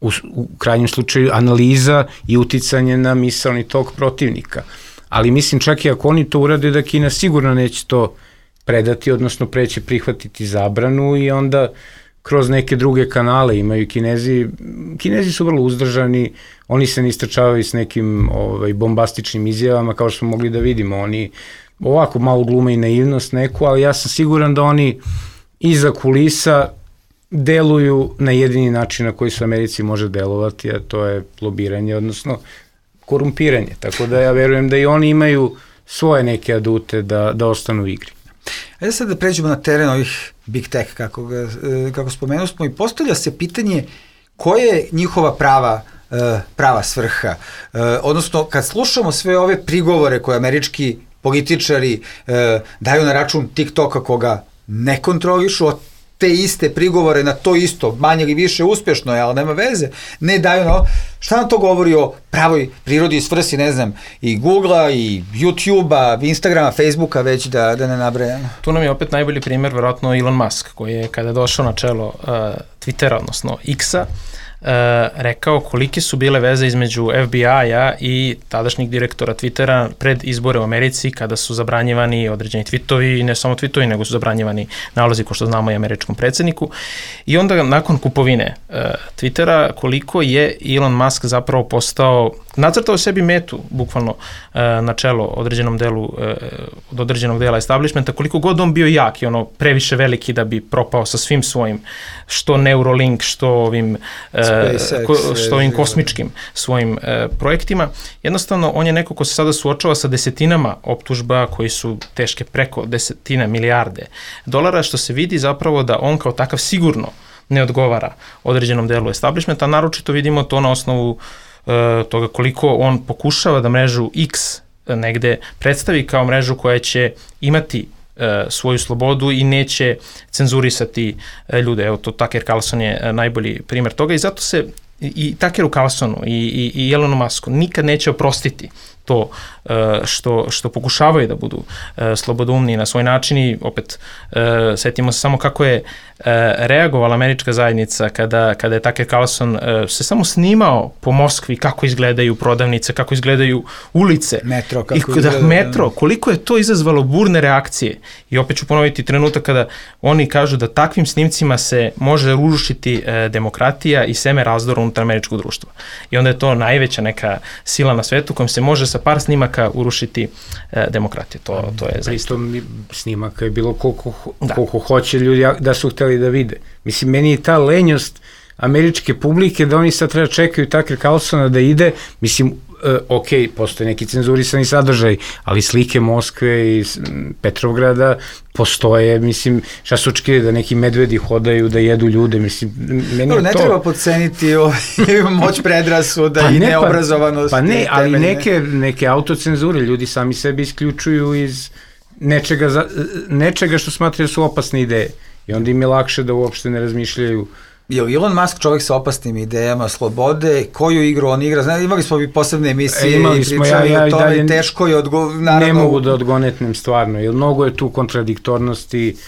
[SPEAKER 3] u krajnjem slučaju analiza i uticanje na misalni tok protivnika. Ali mislim čak i ako oni to urade da Kina sigurno neće to predati, odnosno preće prihvatiti zabranu i onda kroz neke druge kanale imaju Kinezi su vrlo uzdržani, oni se ne istračavaju s nekim bombastičnim izjavama kao što smo mogli da vidimo, oni ovako malo glume i naivnost neku, ali ja sam siguran da oni iza kulisa deluju na jedini način na koji se u Americi može delovati, a to je lobiranje, odnosno korumpiranje, tako da ja verujem da i oni imaju svoje neke adute da ostanu u igri.
[SPEAKER 2] Ajde sad da pređemo na teren ovih big tech, kako spomenuo smo, i postavlja se pitanje koja je njihova prava svrha. Odnosno, kad slušamo sve ove prigovore koje američki političari daju na račun TikToka koga ne kontrolišu, te iste prigovore na to isto, manje ili više uspešno je, ali nema veze, ne daju na ovo. Šta nam to govori o pravoj prirodi i svrsi, ne znam, i Googlea, i YouTubea, Instagrama, Facebooka, već da ne nabrajamo?
[SPEAKER 4] Tu nam je opet najbolji primjer, verovatno Elon Musk, koji je kada je došao na čelo Twittera, odnosno X-a, rekao kolike su bile veze između FBI-a i tadašnjeg direktora Twittera pred izbore u Americi kada su zabranjivani određeni tweetovi i ne samo tweetovi nego su zabranjivani nalozi ko što znamo i američkom predsjedniku i onda nakon kupovine Twittera koliko je Elon Musk zapravo postao, nacrtao sebi metu bukvalno na čelo određenom delu od određenog dela establishmenta, koliko god on bio jak i ono previše veliki da bi propao sa svim svojim što Neuralink, što ovim što ovim kosmičkim svojim projektima. Jednostavno, on je neko ko se sada suočava sa desetinama optužba koji su teške preko $10 milijarde dolara, što se vidi zapravo da on kao takav sigurno ne odgovara određenom delu establishmenta, a naročito vidimo to na osnovu toga koliko on pokušava da mrežu X negde predstavi kao mrežu koja će imati svoju slobodu i neće cenzurisati ljude. Evo to Tucker Carlson je najbolji primjer toga i zato se i Tuckeru Carlsonu i Elonu Musku nikad neće oprostiti to što pokušavaju da budu slobodoumni na svoj način i opet setimo se samo kako je reagovala američka zajednica kada je Tucker Carlson se samo snimao po Moskvi kako izgledaju prodavnice, kako izgledaju ulice. Metro, koliko je to izazvalo burne reakcije. I opet ću ponoviti trenutak kada oni kažu da takvim snimcima se može rušiti demokratija i seme razdora unutar američkog društva. I onda je to najveća neka sila na svetu kojom se može sa par snimaka urušiti demokratiju. To je zaista.
[SPEAKER 3] Snimaka je bilo koliko hoće ljudi da su hteli da vide. Mislim, meni je ta lenjost američke publike da oni sad treba čekaju Tucker Carlsona da ide, mislim, ok, postoje neki cenzurisani sadržaj, ali slike Moskve i Petrovgrada postoje, mislim, šta su očekivali da neki medvedi hodaju, da jedu ljude, mislim, meni je to...
[SPEAKER 2] Ne treba podceniti moć predrasuda i neobrazovanost.
[SPEAKER 3] Pa ne, ali neke autocenzure, ljudi sami sebe isključuju iz nečega što smatraju su opasne ideje i onda im je lakše da uopšte ne razmišljaju.
[SPEAKER 2] Je li Elon Musk čovjek sa opasnim idejama slobode, koju igru on igra? Znači, imali smo i posebne emisije i pričali o tome, teško je
[SPEAKER 3] naravno... Ne mogu da odgonetnem stvarno, jer mnogo je tu kontradiktornosti,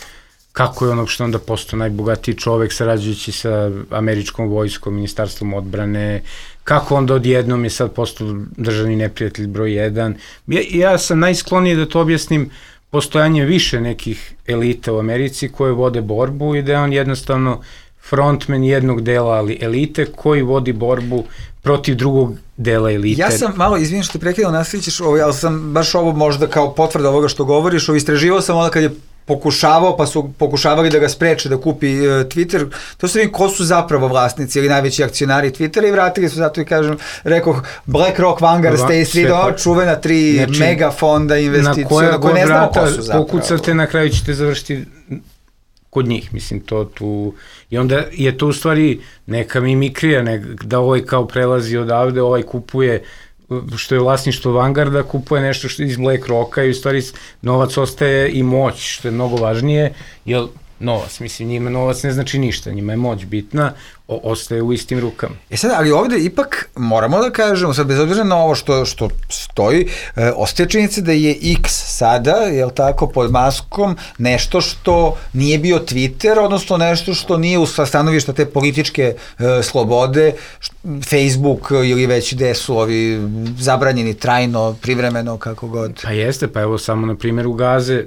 [SPEAKER 3] kako je onog što onda postao najbogatiji čovek sarađujući sa američkom vojskom, ministarstvom odbrane, kako onda odjednom je sad postao državni neprijatelj broj 1. Ja sam najskloniji da to objasnim postojanje više nekih elita u Americi koje vode borbu i da je on jednostavno frontman jednog dela elite koji vodi borbu protiv drugog dela elite.
[SPEAKER 2] Ja sam malo, izvinim što te prekidao, nastavit ćeš, ali sam baš ovo možda kao potvrda ovoga što govoriš, istraživao sam onda kad je pokušavao, pa su pokušavali da ga spreče da kupi Twitter, to se vidim ko su zapravo vlasnici ili najveći akcionari Twittera i vratili su, zato i kažem, rekoh, BlackRock, Vanguard, State Street, čuvena 3 mega fonda investicija, na koje ne znamo ko su zapravo.
[SPEAKER 3] Pokucate, na kraju ćete završiti kod njih, mislim, to tu, i onda je to u stvari neka mimikrija, da ovaj kao prelazi odavde, ovaj kupuje što je vlasništvo Vanguarda, kupuje nešto što je iz BlackRocka i u stvari novac ostaje i moć, što je mnogo važnije, jer novac, mislim, njima novac ne znači ništa, njima je moć bitna, ostaje u istim rukama.
[SPEAKER 2] Sad, ali ovde ipak moramo da kažemo, sad bez obzira na ovo što stoji, ostaje činjenica da je X sada, jel tako, pod maskom, nešto što nije bio Twitter, odnosno nešto što nije u stanovišta te političke slobode, Facebook ili već gde su ovi zabranjeni trajno, privremeno, kako god.
[SPEAKER 3] Pa jeste, pa evo samo na primjeru Gaze,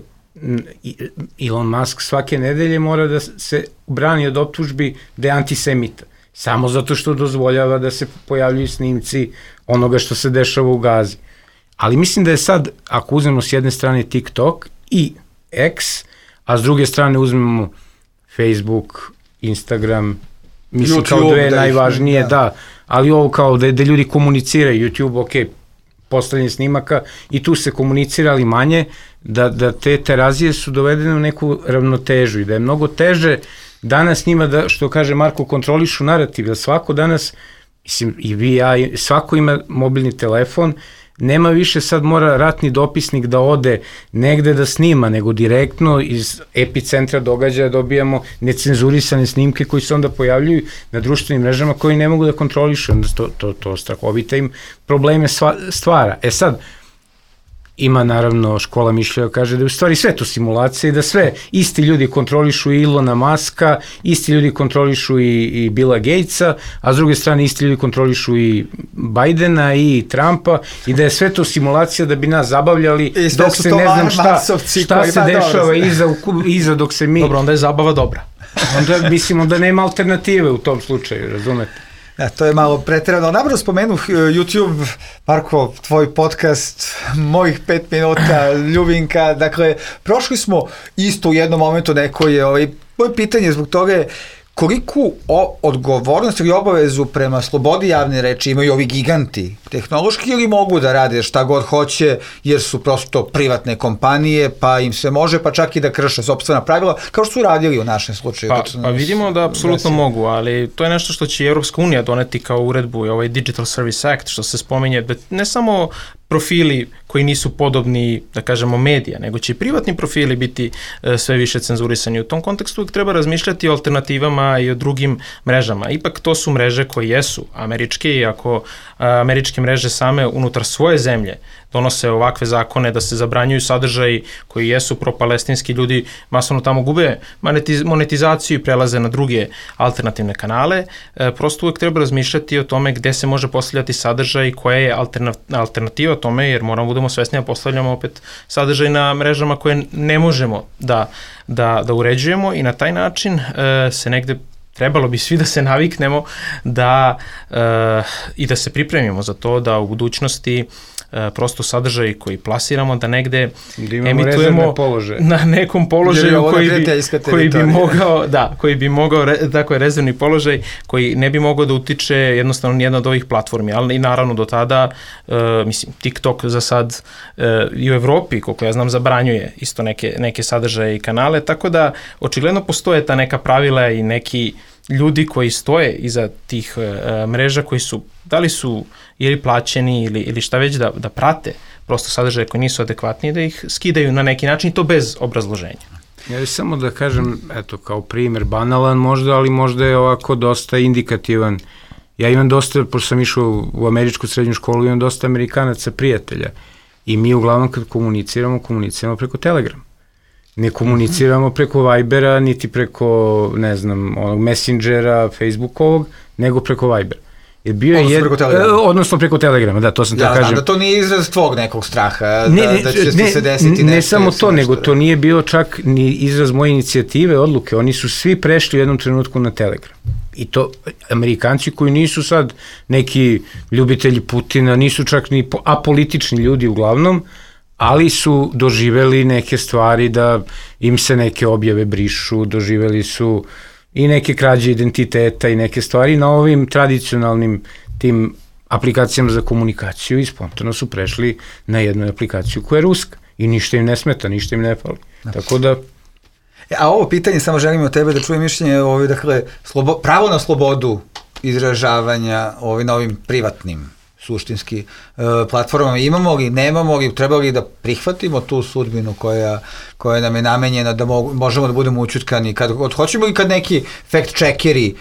[SPEAKER 3] Elon Musk svake nedelje mora da se brani od optužbi da je antisemita. Samo zato što dozvoljava da se pojavljuju snimci onoga što se dešava u Gazi. Ali mislim da je sad, ako uzmemo s jedne strane TikTok i X, a s druge strane uzmemo Facebook, Instagram, mislim YouTube, kao dve najvažnije, da, ali ovo kao da ljudi komuniciraju, YouTube, okej, postavljanje snimaka i tu se komunicira, ali manje, da te terazije su dovedene u neku ravnotežu i da je mnogo teže danas njima da, što kaže Marko, kontrolišu narativ, jer svako danas, mislim, i vi, ja, svako ima mobilni telefon, nema više sad mora ratni dopisnik da ode negde da snima, nego direktno iz epicentra događaja dobijamo necenzurisane snimke koji se onda pojavljuju na društvenim mrežama koji ne mogu da kontrolišu, onda to strahovite im probleme stvara. E sad, ima naravno škola mišljenja kaže da je u stvari sve to simulacija i da sve isti ljudi kontrolišu i Ilona Maska, isti ljudi kontrolišu i Billa Gatesa, a s druge strane isti ljudi kontrolišu i Bidena i Trumpa i da je sve to simulacija da bi nas zabavljali dok se ne znam šta se dešava iza dok se mi...
[SPEAKER 4] Dobro, onda je zabava dobra.
[SPEAKER 3] Onda mislim onda nema alternative u tom slučaju, razumete?
[SPEAKER 2] To je malo pretjerano. Napravo spomenuh YouTube, Marko, tvoj podcast, mojih 5 minuta, Ljubinka, dakle, prošli smo isto u jednom momentu moje pitanje zbog toga je koliku odgovornost ili obavezu prema slobodi javne reči imaju ovi giganti tehnološki ili mogu da rade šta god hoće jer su prosto privatne kompanije pa im se može pa čak i da krše sopstvena pravila kao što su radili u našem slučaju.
[SPEAKER 4] Pa vidimo da apsolutno mogu, ali to je nešto što će Evropska unija doneti kao uredbu i ovaj Digital Service Act što se spominje da ne samo profili koji nisu podobni, da kažemo, medija, nego će i privatni profili biti sve više cenzurisani. U tom kontekstu uvijek treba razmišljati o alternativama i o drugim mrežama. Ipak to su mreže koje jesu američke i ako američke mreže same unutar svoje zemlje donose ovakve zakone da se zabranjuju sadržaji koji jesu propalestinski, ljudi masovno tamo gube monetizaciju i prelaze na druge alternativne kanale. Prosto uvijek treba razmišljati o tome gde se može postavljati sadržaj i koja je alternativa tome, jer moramo budemo svesni da postavljamo opet sadržaj na mrežama koje ne možemo da uređujemo i na taj način se negde trebalo bi svi da se naviknemo i da se pripremimo za to da u budućnosti prosto sadržaj koji plasiramo da negde emitujemo na nekom položaju koji bi mogao, tako je, rezervni položaj koji ne bi mogao da utiče jednostavno nijedna od ovih platformi, ali i naravno do tada, mislim, TikTok za sad i u Evropi, koliko ja znam, zabranjuje isto neke sadržaje i kanale, tako da očigledno postoje ta neka pravila i neki ljudi koji stoje iza tih mreža koji su, da li su ili plaćeni ili šta već da prate prosto sadržaje koji nisu adekvatni da ih skidaju na neki način i to bez obrazloženja.
[SPEAKER 3] Ja bih samo da kažem, eto, kao primjer, banalan možda, ali možda je ovako dosta indikativan. Ja imam dosta, pošto sam išao u američku srednju školu, imam dosta Amerikanaca prijatelja i mi uglavnom kad komuniciramo preko Telegrama. Ne komuniciramo preko Vibera, niti preko, ne znam, onog Messengera, Facebookovog, nego preko Vibera.
[SPEAKER 2] Preko Telegrama.
[SPEAKER 3] Odnosno preko Telegrama, da, to sam te kažem.
[SPEAKER 2] Ja znam da to nije izraz tvog nekog straha, da će se desiti nešto.
[SPEAKER 3] Ne samo to, nego to nije bilo čak ni izraz moje inicijative, odluke. Oni su svi prešli u jednom trenutku na Telegram. I to Amerikanci koji nisu sad neki ljubitelji Putina, nisu čak ni apolitični ljudi uglavnom, ali su doživeli neke stvari da im se neke objave brišu, doživeli su i neke krađe identiteta i neke stvari na ovim tradicionalnim tim aplikacijama za komunikaciju i spontano su prešli na jednu aplikaciju koja je ruska i ništa im ne smeta, ništa im ne fali. Tako da...
[SPEAKER 2] A ovo pitanje, samo želim od tebe da čujem mišljenje, dakle, pravo na slobodu izražavanja na ovim privatnim suštinski platformama, imamo li, nemamo li, treba li da prihvatimo tu sudbinu koja nam je namenjena da možemo da budemo ućutkani, hoćemo li kad neki fact-checkeri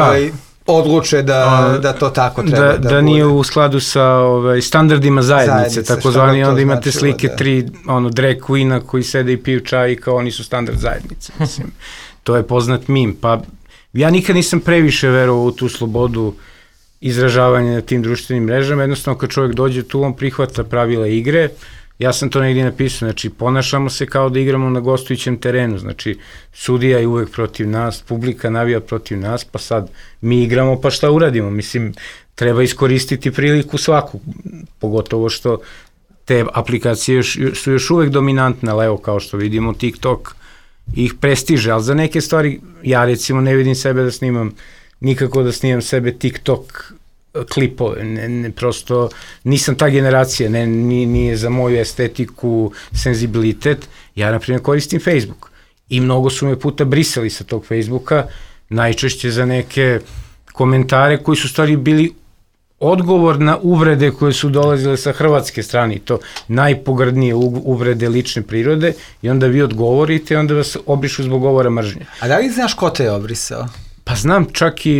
[SPEAKER 2] odluče da to tako treba da bude.
[SPEAKER 3] Da nije u skladu sa standardima zajednice, takozvani, onda imate slike tri drag queena koji sede i piju čaj i kao oni su standard zajednice. Mislim, to je poznat mim. Pa ja nikad nisam previše verovao u tu slobodu izražavanja na tim društvenim mrežama, jednostavno kad čovjek dođe tu, on prihvata pravila igre, ja sam to negdje napisao, znači ponašamo se kao da igramo na gostujućem terenu, znači sudija je uvek protiv nas, publika navija protiv nas, pa sad mi igramo, pa šta uradimo, mislim, treba iskoristiti priliku svaku, pogotovo što te aplikacije su još uvek dominantne, ali evo kao što vidimo TikTok ih prestiže, ali za neke stvari, ja recimo ne vidim sebe da snimam nikako da snimam sebe TikTok klipove, prosto nisam ta generacija, nije za moju estetiku, senzibilitet, ja na primjer koristim Facebook i mnogo su me puta brisali sa tog Facebooka, najčešće za neke komentare koji su stvari bili odgovor na uvrede koje su dolazile sa hrvatske strane, i to najpogrdnije uvrede lične prirode, i onda vi odgovorite i onda vas obrišu zbog govora mržnje.
[SPEAKER 2] A da li znaš ko te je obrisao?
[SPEAKER 3] Pa znam, čak i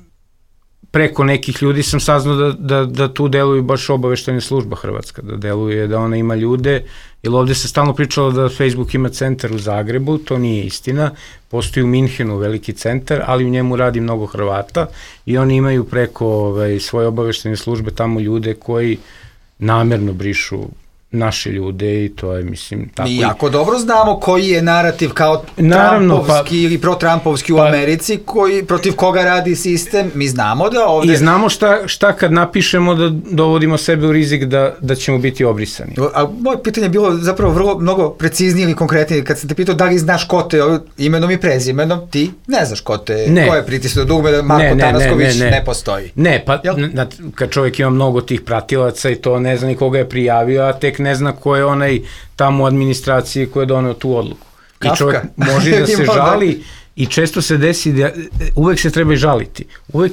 [SPEAKER 3] preko nekih ljudi sam saznao da tu deluju baš obaveštajna služba hrvatska, da deluje, da ona ima ljude, jer ovde se stalno pričalo da Facebook ima centar u Zagrebu, to nije istina, postoji u Minhenu veliki centar, ali u njemu radi mnogo Hrvata i oni imaju preko svoje obaveštajne službe tamo ljude koji namerno brišu naše ljude i to je, mislim, tako.
[SPEAKER 2] Mi jako dobro znamo koji je narativ kao Trumpovski ili pro-Trumpovski u Americi, protiv koga radi sistem, mi znamo da ovde...
[SPEAKER 3] I znamo šta kad napišemo da dovodimo sebe u rizik da ćemo biti obrisani.
[SPEAKER 2] A moje pitanje je bilo zapravo vrlo mnogo preciznije ili konkretnije, kad sam te pitao da li znaš ko te imenom i prezimenom, ti ne znaš ko je pritisnuo dugme da Marko Tanasković ne postoji.
[SPEAKER 3] Ne, pa kad čovjek ima mnogo tih pratilaca i to ne zna ni koga je prijavio, a tek ne zna ko je onaj tamo u administraciji koji je doneo tu odluku. I čovjek može da se žali i često se desi da uvek se treba i žaliti. Uvek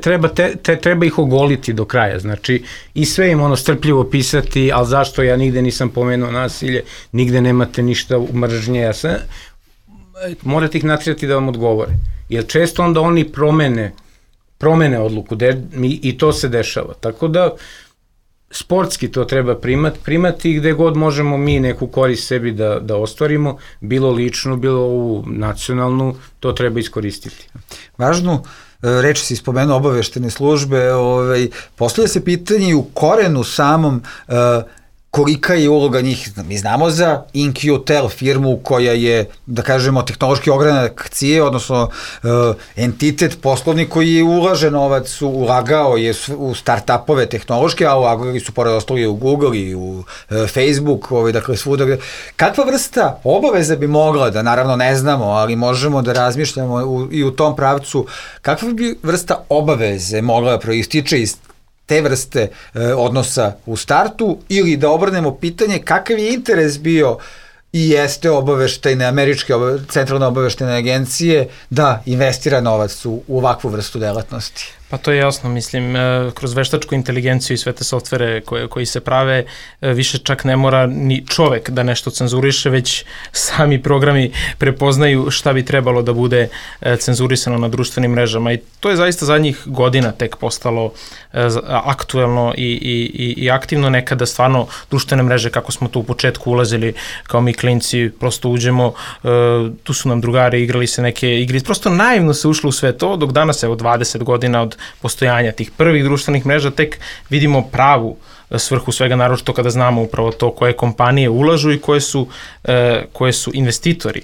[SPEAKER 3] treba ih ogoliti do kraja. Znači, i sve im strpljivo pisati, ali zašto ja nigde nisam pomenuo nasilje, nigde nemate ništa mržnje. Morate ih natjerati da vam odgovore. Jer često onda oni promene odluku i to se dešava. Tako da sportski to treba primati gde god možemo mi neku korist sebi da ostvarimo, bilo lično, bilo ovu nacionalnu, to treba iskoristiti.
[SPEAKER 2] Važnu reč si spomenuo obaveštene službe, postavlja se pitanje u korenu samom kolika je uloga njih. Mi znamo za InQtel firmu koja je, da kažemo, tehnološki ogranak CIA, odnosno entitet poslovni koji ulaže novac, ulagao je u start-upove tehnološke, a ulagali su pored ostali u Google i u Facebook, dakle svuda. Kakva vrsta obaveza bi mogla, da naravno ne znamo, ali možemo da razmišljamo i u tom pravcu, kakva bi vrsta obaveze mogla da proističe iz te vrste odnosa u startu, ili da obrnemo pitanje kakav je interes bio i jeste obaveštajne, američke centralne obaveštajne agencije da investira novac u ovakvu vrstu delatnosti?
[SPEAKER 4] Pa to je jasno, mislim, kroz veštačku inteligenciju i sve te softvere koji se prave, više čak ne mora ni čovek da nešto cenzuriše, već sami programi prepoznaju šta bi trebalo da bude cenzurisano na društvenim mrežama i to je zaista zadnjih godina tek postalo aktuelno i aktivno. Nekada stvarno društvene mreže, kako smo tu u početku ulazili kao mi klinci, prosto uđemo, tu su nam drugari, igrali se neke igre, prosto naivno se ušlo u sve to, dok danas, evo 20 godina od postojanja tih prvih društvenih mreža, tek vidimo pravu svrhu svega, naročito kada znamo upravo to koje kompanije ulažu i koje su investitori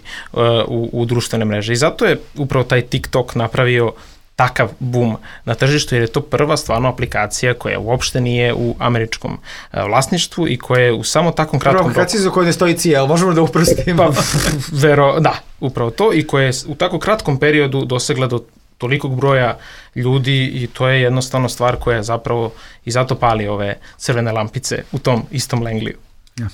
[SPEAKER 4] u društvene mreže. I zato je upravo taj TikTok napravio takav boom na tržištu, jer je to prva stvarno aplikacija koja uopšte nije u američkom vlasništvu i koja je u samo takvom kratkom...
[SPEAKER 2] Prva aplikacija za koju ne stoji cijel, možemo da uprostimo.
[SPEAKER 4] Da, upravo to, i koja je u tako kratkom periodu dosegla do tolikog broja ljudi i to je jednostavno stvar koja zapravo i zato pali ove crvene lampice u tom istom Langliju.
[SPEAKER 2] Ja.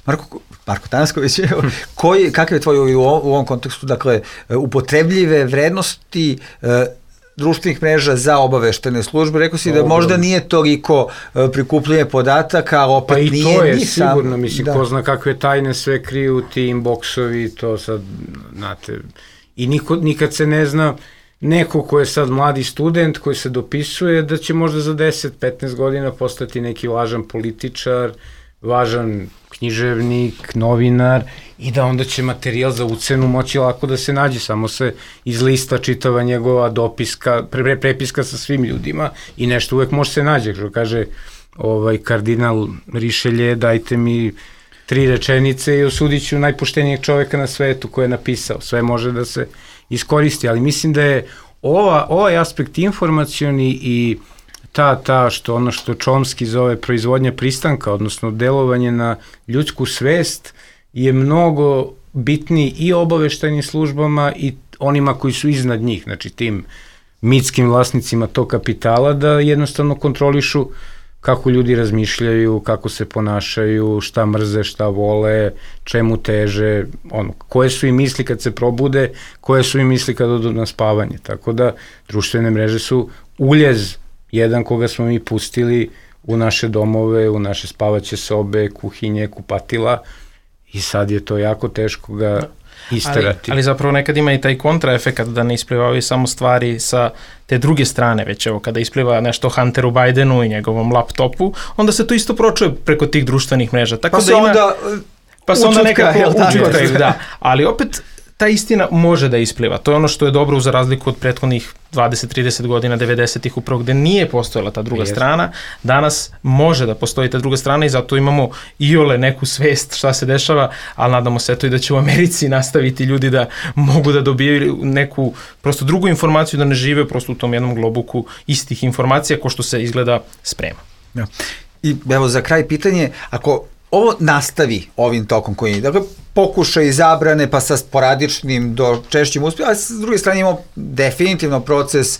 [SPEAKER 2] Marko Tanasković, kakav je tvoj u ovom kontekstu, dakle, upotrebljive vrednosti društvenih mreža za obaveštene službe? Rekao si da možda nije toliko prikupljanje podataka, ali opet nije.
[SPEAKER 3] Pa i to je sigurno, mislim, ko zna kakve tajne sve kriju ti inboxovi, to sad, znate, i nikad se ne zna neko ko je sad mladi student koji se dopisuje da će možda za 10-15 godina postati neki važan političar, važan književnik, novinar i da onda će materijal za ucenu moći lako da se nađe, samo se iz lista čitava njegova dopiska, prepiska sa svim ljudima i nešto uvek može se nađe, što kaže kardinal Rišelje, dajte mi 3 rečenice i osudit ću najpoštenijeg čoveka na svetu koji je napisao, sve može da se iskoristi, ali mislim da je ovaj aspekt informacioni i ta što ono što Chomsky zove proizvodnja pristanka, odnosno delovanje na ljudsku svest, je mnogo bitniji i obaveštajnim službama i onima koji su iznad njih, znači tim mitskim vlasnicima tog kapitala, da jednostavno kontrolišu kako ljudi razmišljaju, kako se ponašaju, šta mrze, šta vole, čemu teže, koje su im misli kad se probude, koje su im misli kad odu na spavanje. Tako da društvene mreže su uljez jedan koga smo mi pustili u naše domove, u naše spavaće sobe, kuhinje, kupatila i sad je to jako teško ga isterati.
[SPEAKER 4] Ali zapravo nekad ima i taj kontraefekat da ne isplivaju samo stvari sa te druge strane, već evo kada ispliva nešto Hunteru Bidenu i njegovom laptopu, onda se to isto pročuje preko tih društvenih mreža. Tako pa se onda nekako učitkaju, da. Ali opet ta istina može da ispliva. To je ono što je dobro za razliku od prethodnih 20-30 godina, 90-ih upravo gde nije postojala ta druga strana. Danas može da postoji ta druga strana i zato imamo iole neku svest šta se dešava, ali nadamo se eto i da će u Americi nastaviti ljudi da mogu da dobijaju neku prosto drugu informaciju, da ne žive prosto u tom jednom globuku istih informacija ko što se izgleda sprema.
[SPEAKER 2] Ja. I evo za kraj pitanje, ako ovo nastavi ovim tokom koji je, dakle, pokušaj zabrane pa sa sporadičnim do češćim uspjehom, ali s druge strane imamo definitivno proces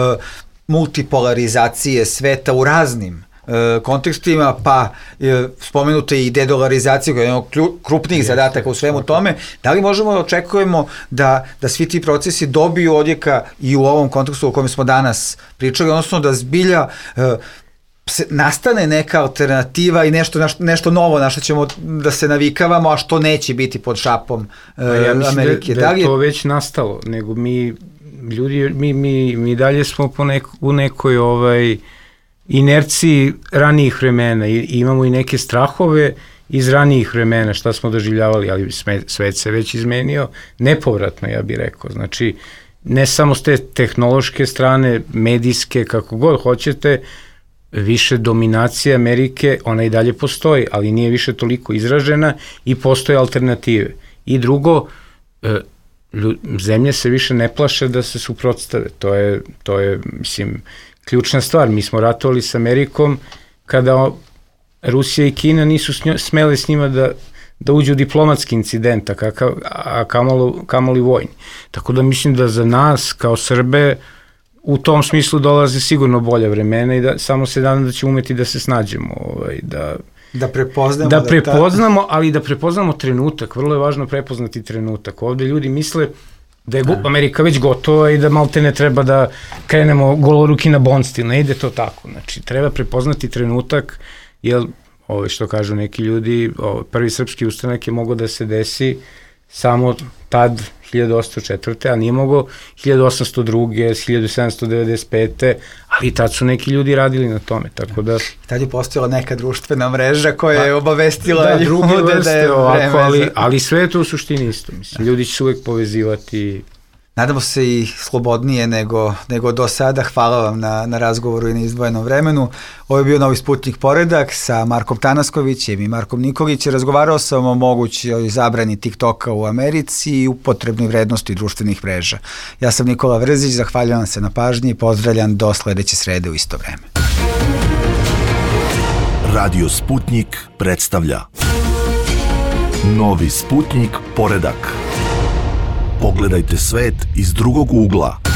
[SPEAKER 2] multipolarizacije sveta u raznim kontekstima, pa spomenute i dedolarizacije koja je jedno krupnijih zadataka u svemu tome. Da li možemo da očekujemo da svi ti procesi dobiju odjeka i u ovom kontekstu o kojem smo danas pričali, odnosno da zbilja nastane neka alternativa i nešto novo na što ćemo da se navikavamo, a što neće biti pod šapom Amerike.
[SPEAKER 3] Da je to već nastalo, nego mi dalje smo u nekoj inerciji ranijih vremena i imamo i neke strahove iz ranijih vremena šta smo doživljavali, ali svet se već izmenio nepovratno, ja bih rekao. Znači, ne samo s te tehnološke strane, medijske, kako god hoćete, više dominacija Amerike, ona i dalje postoji, ali nije više toliko izražena i postoje alternative. I drugo, zemlje se više ne plaše da se suprotstave. To je, mislim, ključna stvar. Mi smo ratovali s Amerikom kada Rusija i Kina nisu smele s njima da uđu u diplomatski incident, a kamoli vojni. Tako da mislim da za nas, kao Srbe, u tom smislu dolaze sigurno bolje vremena i da samo se nadam da ćemo umeti da se snađemo.
[SPEAKER 2] Da prepoznamo.
[SPEAKER 3] Ali da prepoznamo trenutak. Vrlo je važno prepoznati trenutak. Ovde ljudi misle Da je Amerika već gotova i da malte ne treba da krenemo goloruki na bonstil, ne ide to tako. Znači, treba prepoznati trenutak, jer, što kažu neki ljudi, prvi srpski ustanak je mogao da se desi samo tad, 1804. a nije mogao 1802. 1795. ali tad su neki ljudi radili na tome, tako da...
[SPEAKER 2] Tad je postojala neka društvena mreža koja je obavestila ljude da je
[SPEAKER 3] ovako, ali sve je to u suštini isto, mislim, ljudi će se uvek povezivati.
[SPEAKER 2] Nadamo se i slobodnije nego do sada. Hvala vam na razgovoru i na izdvojenom vremenu. Ovo je bio Novi Sputnik Poredak sa Markom Tanaskovićem i Markom Nikolićem. Razgovarao sam o mogućoj zabrani TikToka u Americi i upotrebnoj vrednosti društvenih mreža. Ja sam Nikola Vrzić, zahvaljujem se na pažnji i pozdravljam do sledeće srede u isto vreme.
[SPEAKER 1] Radio Sputnik predstavlja Novi Sputnik Poredak. Pogledajte svet iz drugog ugla.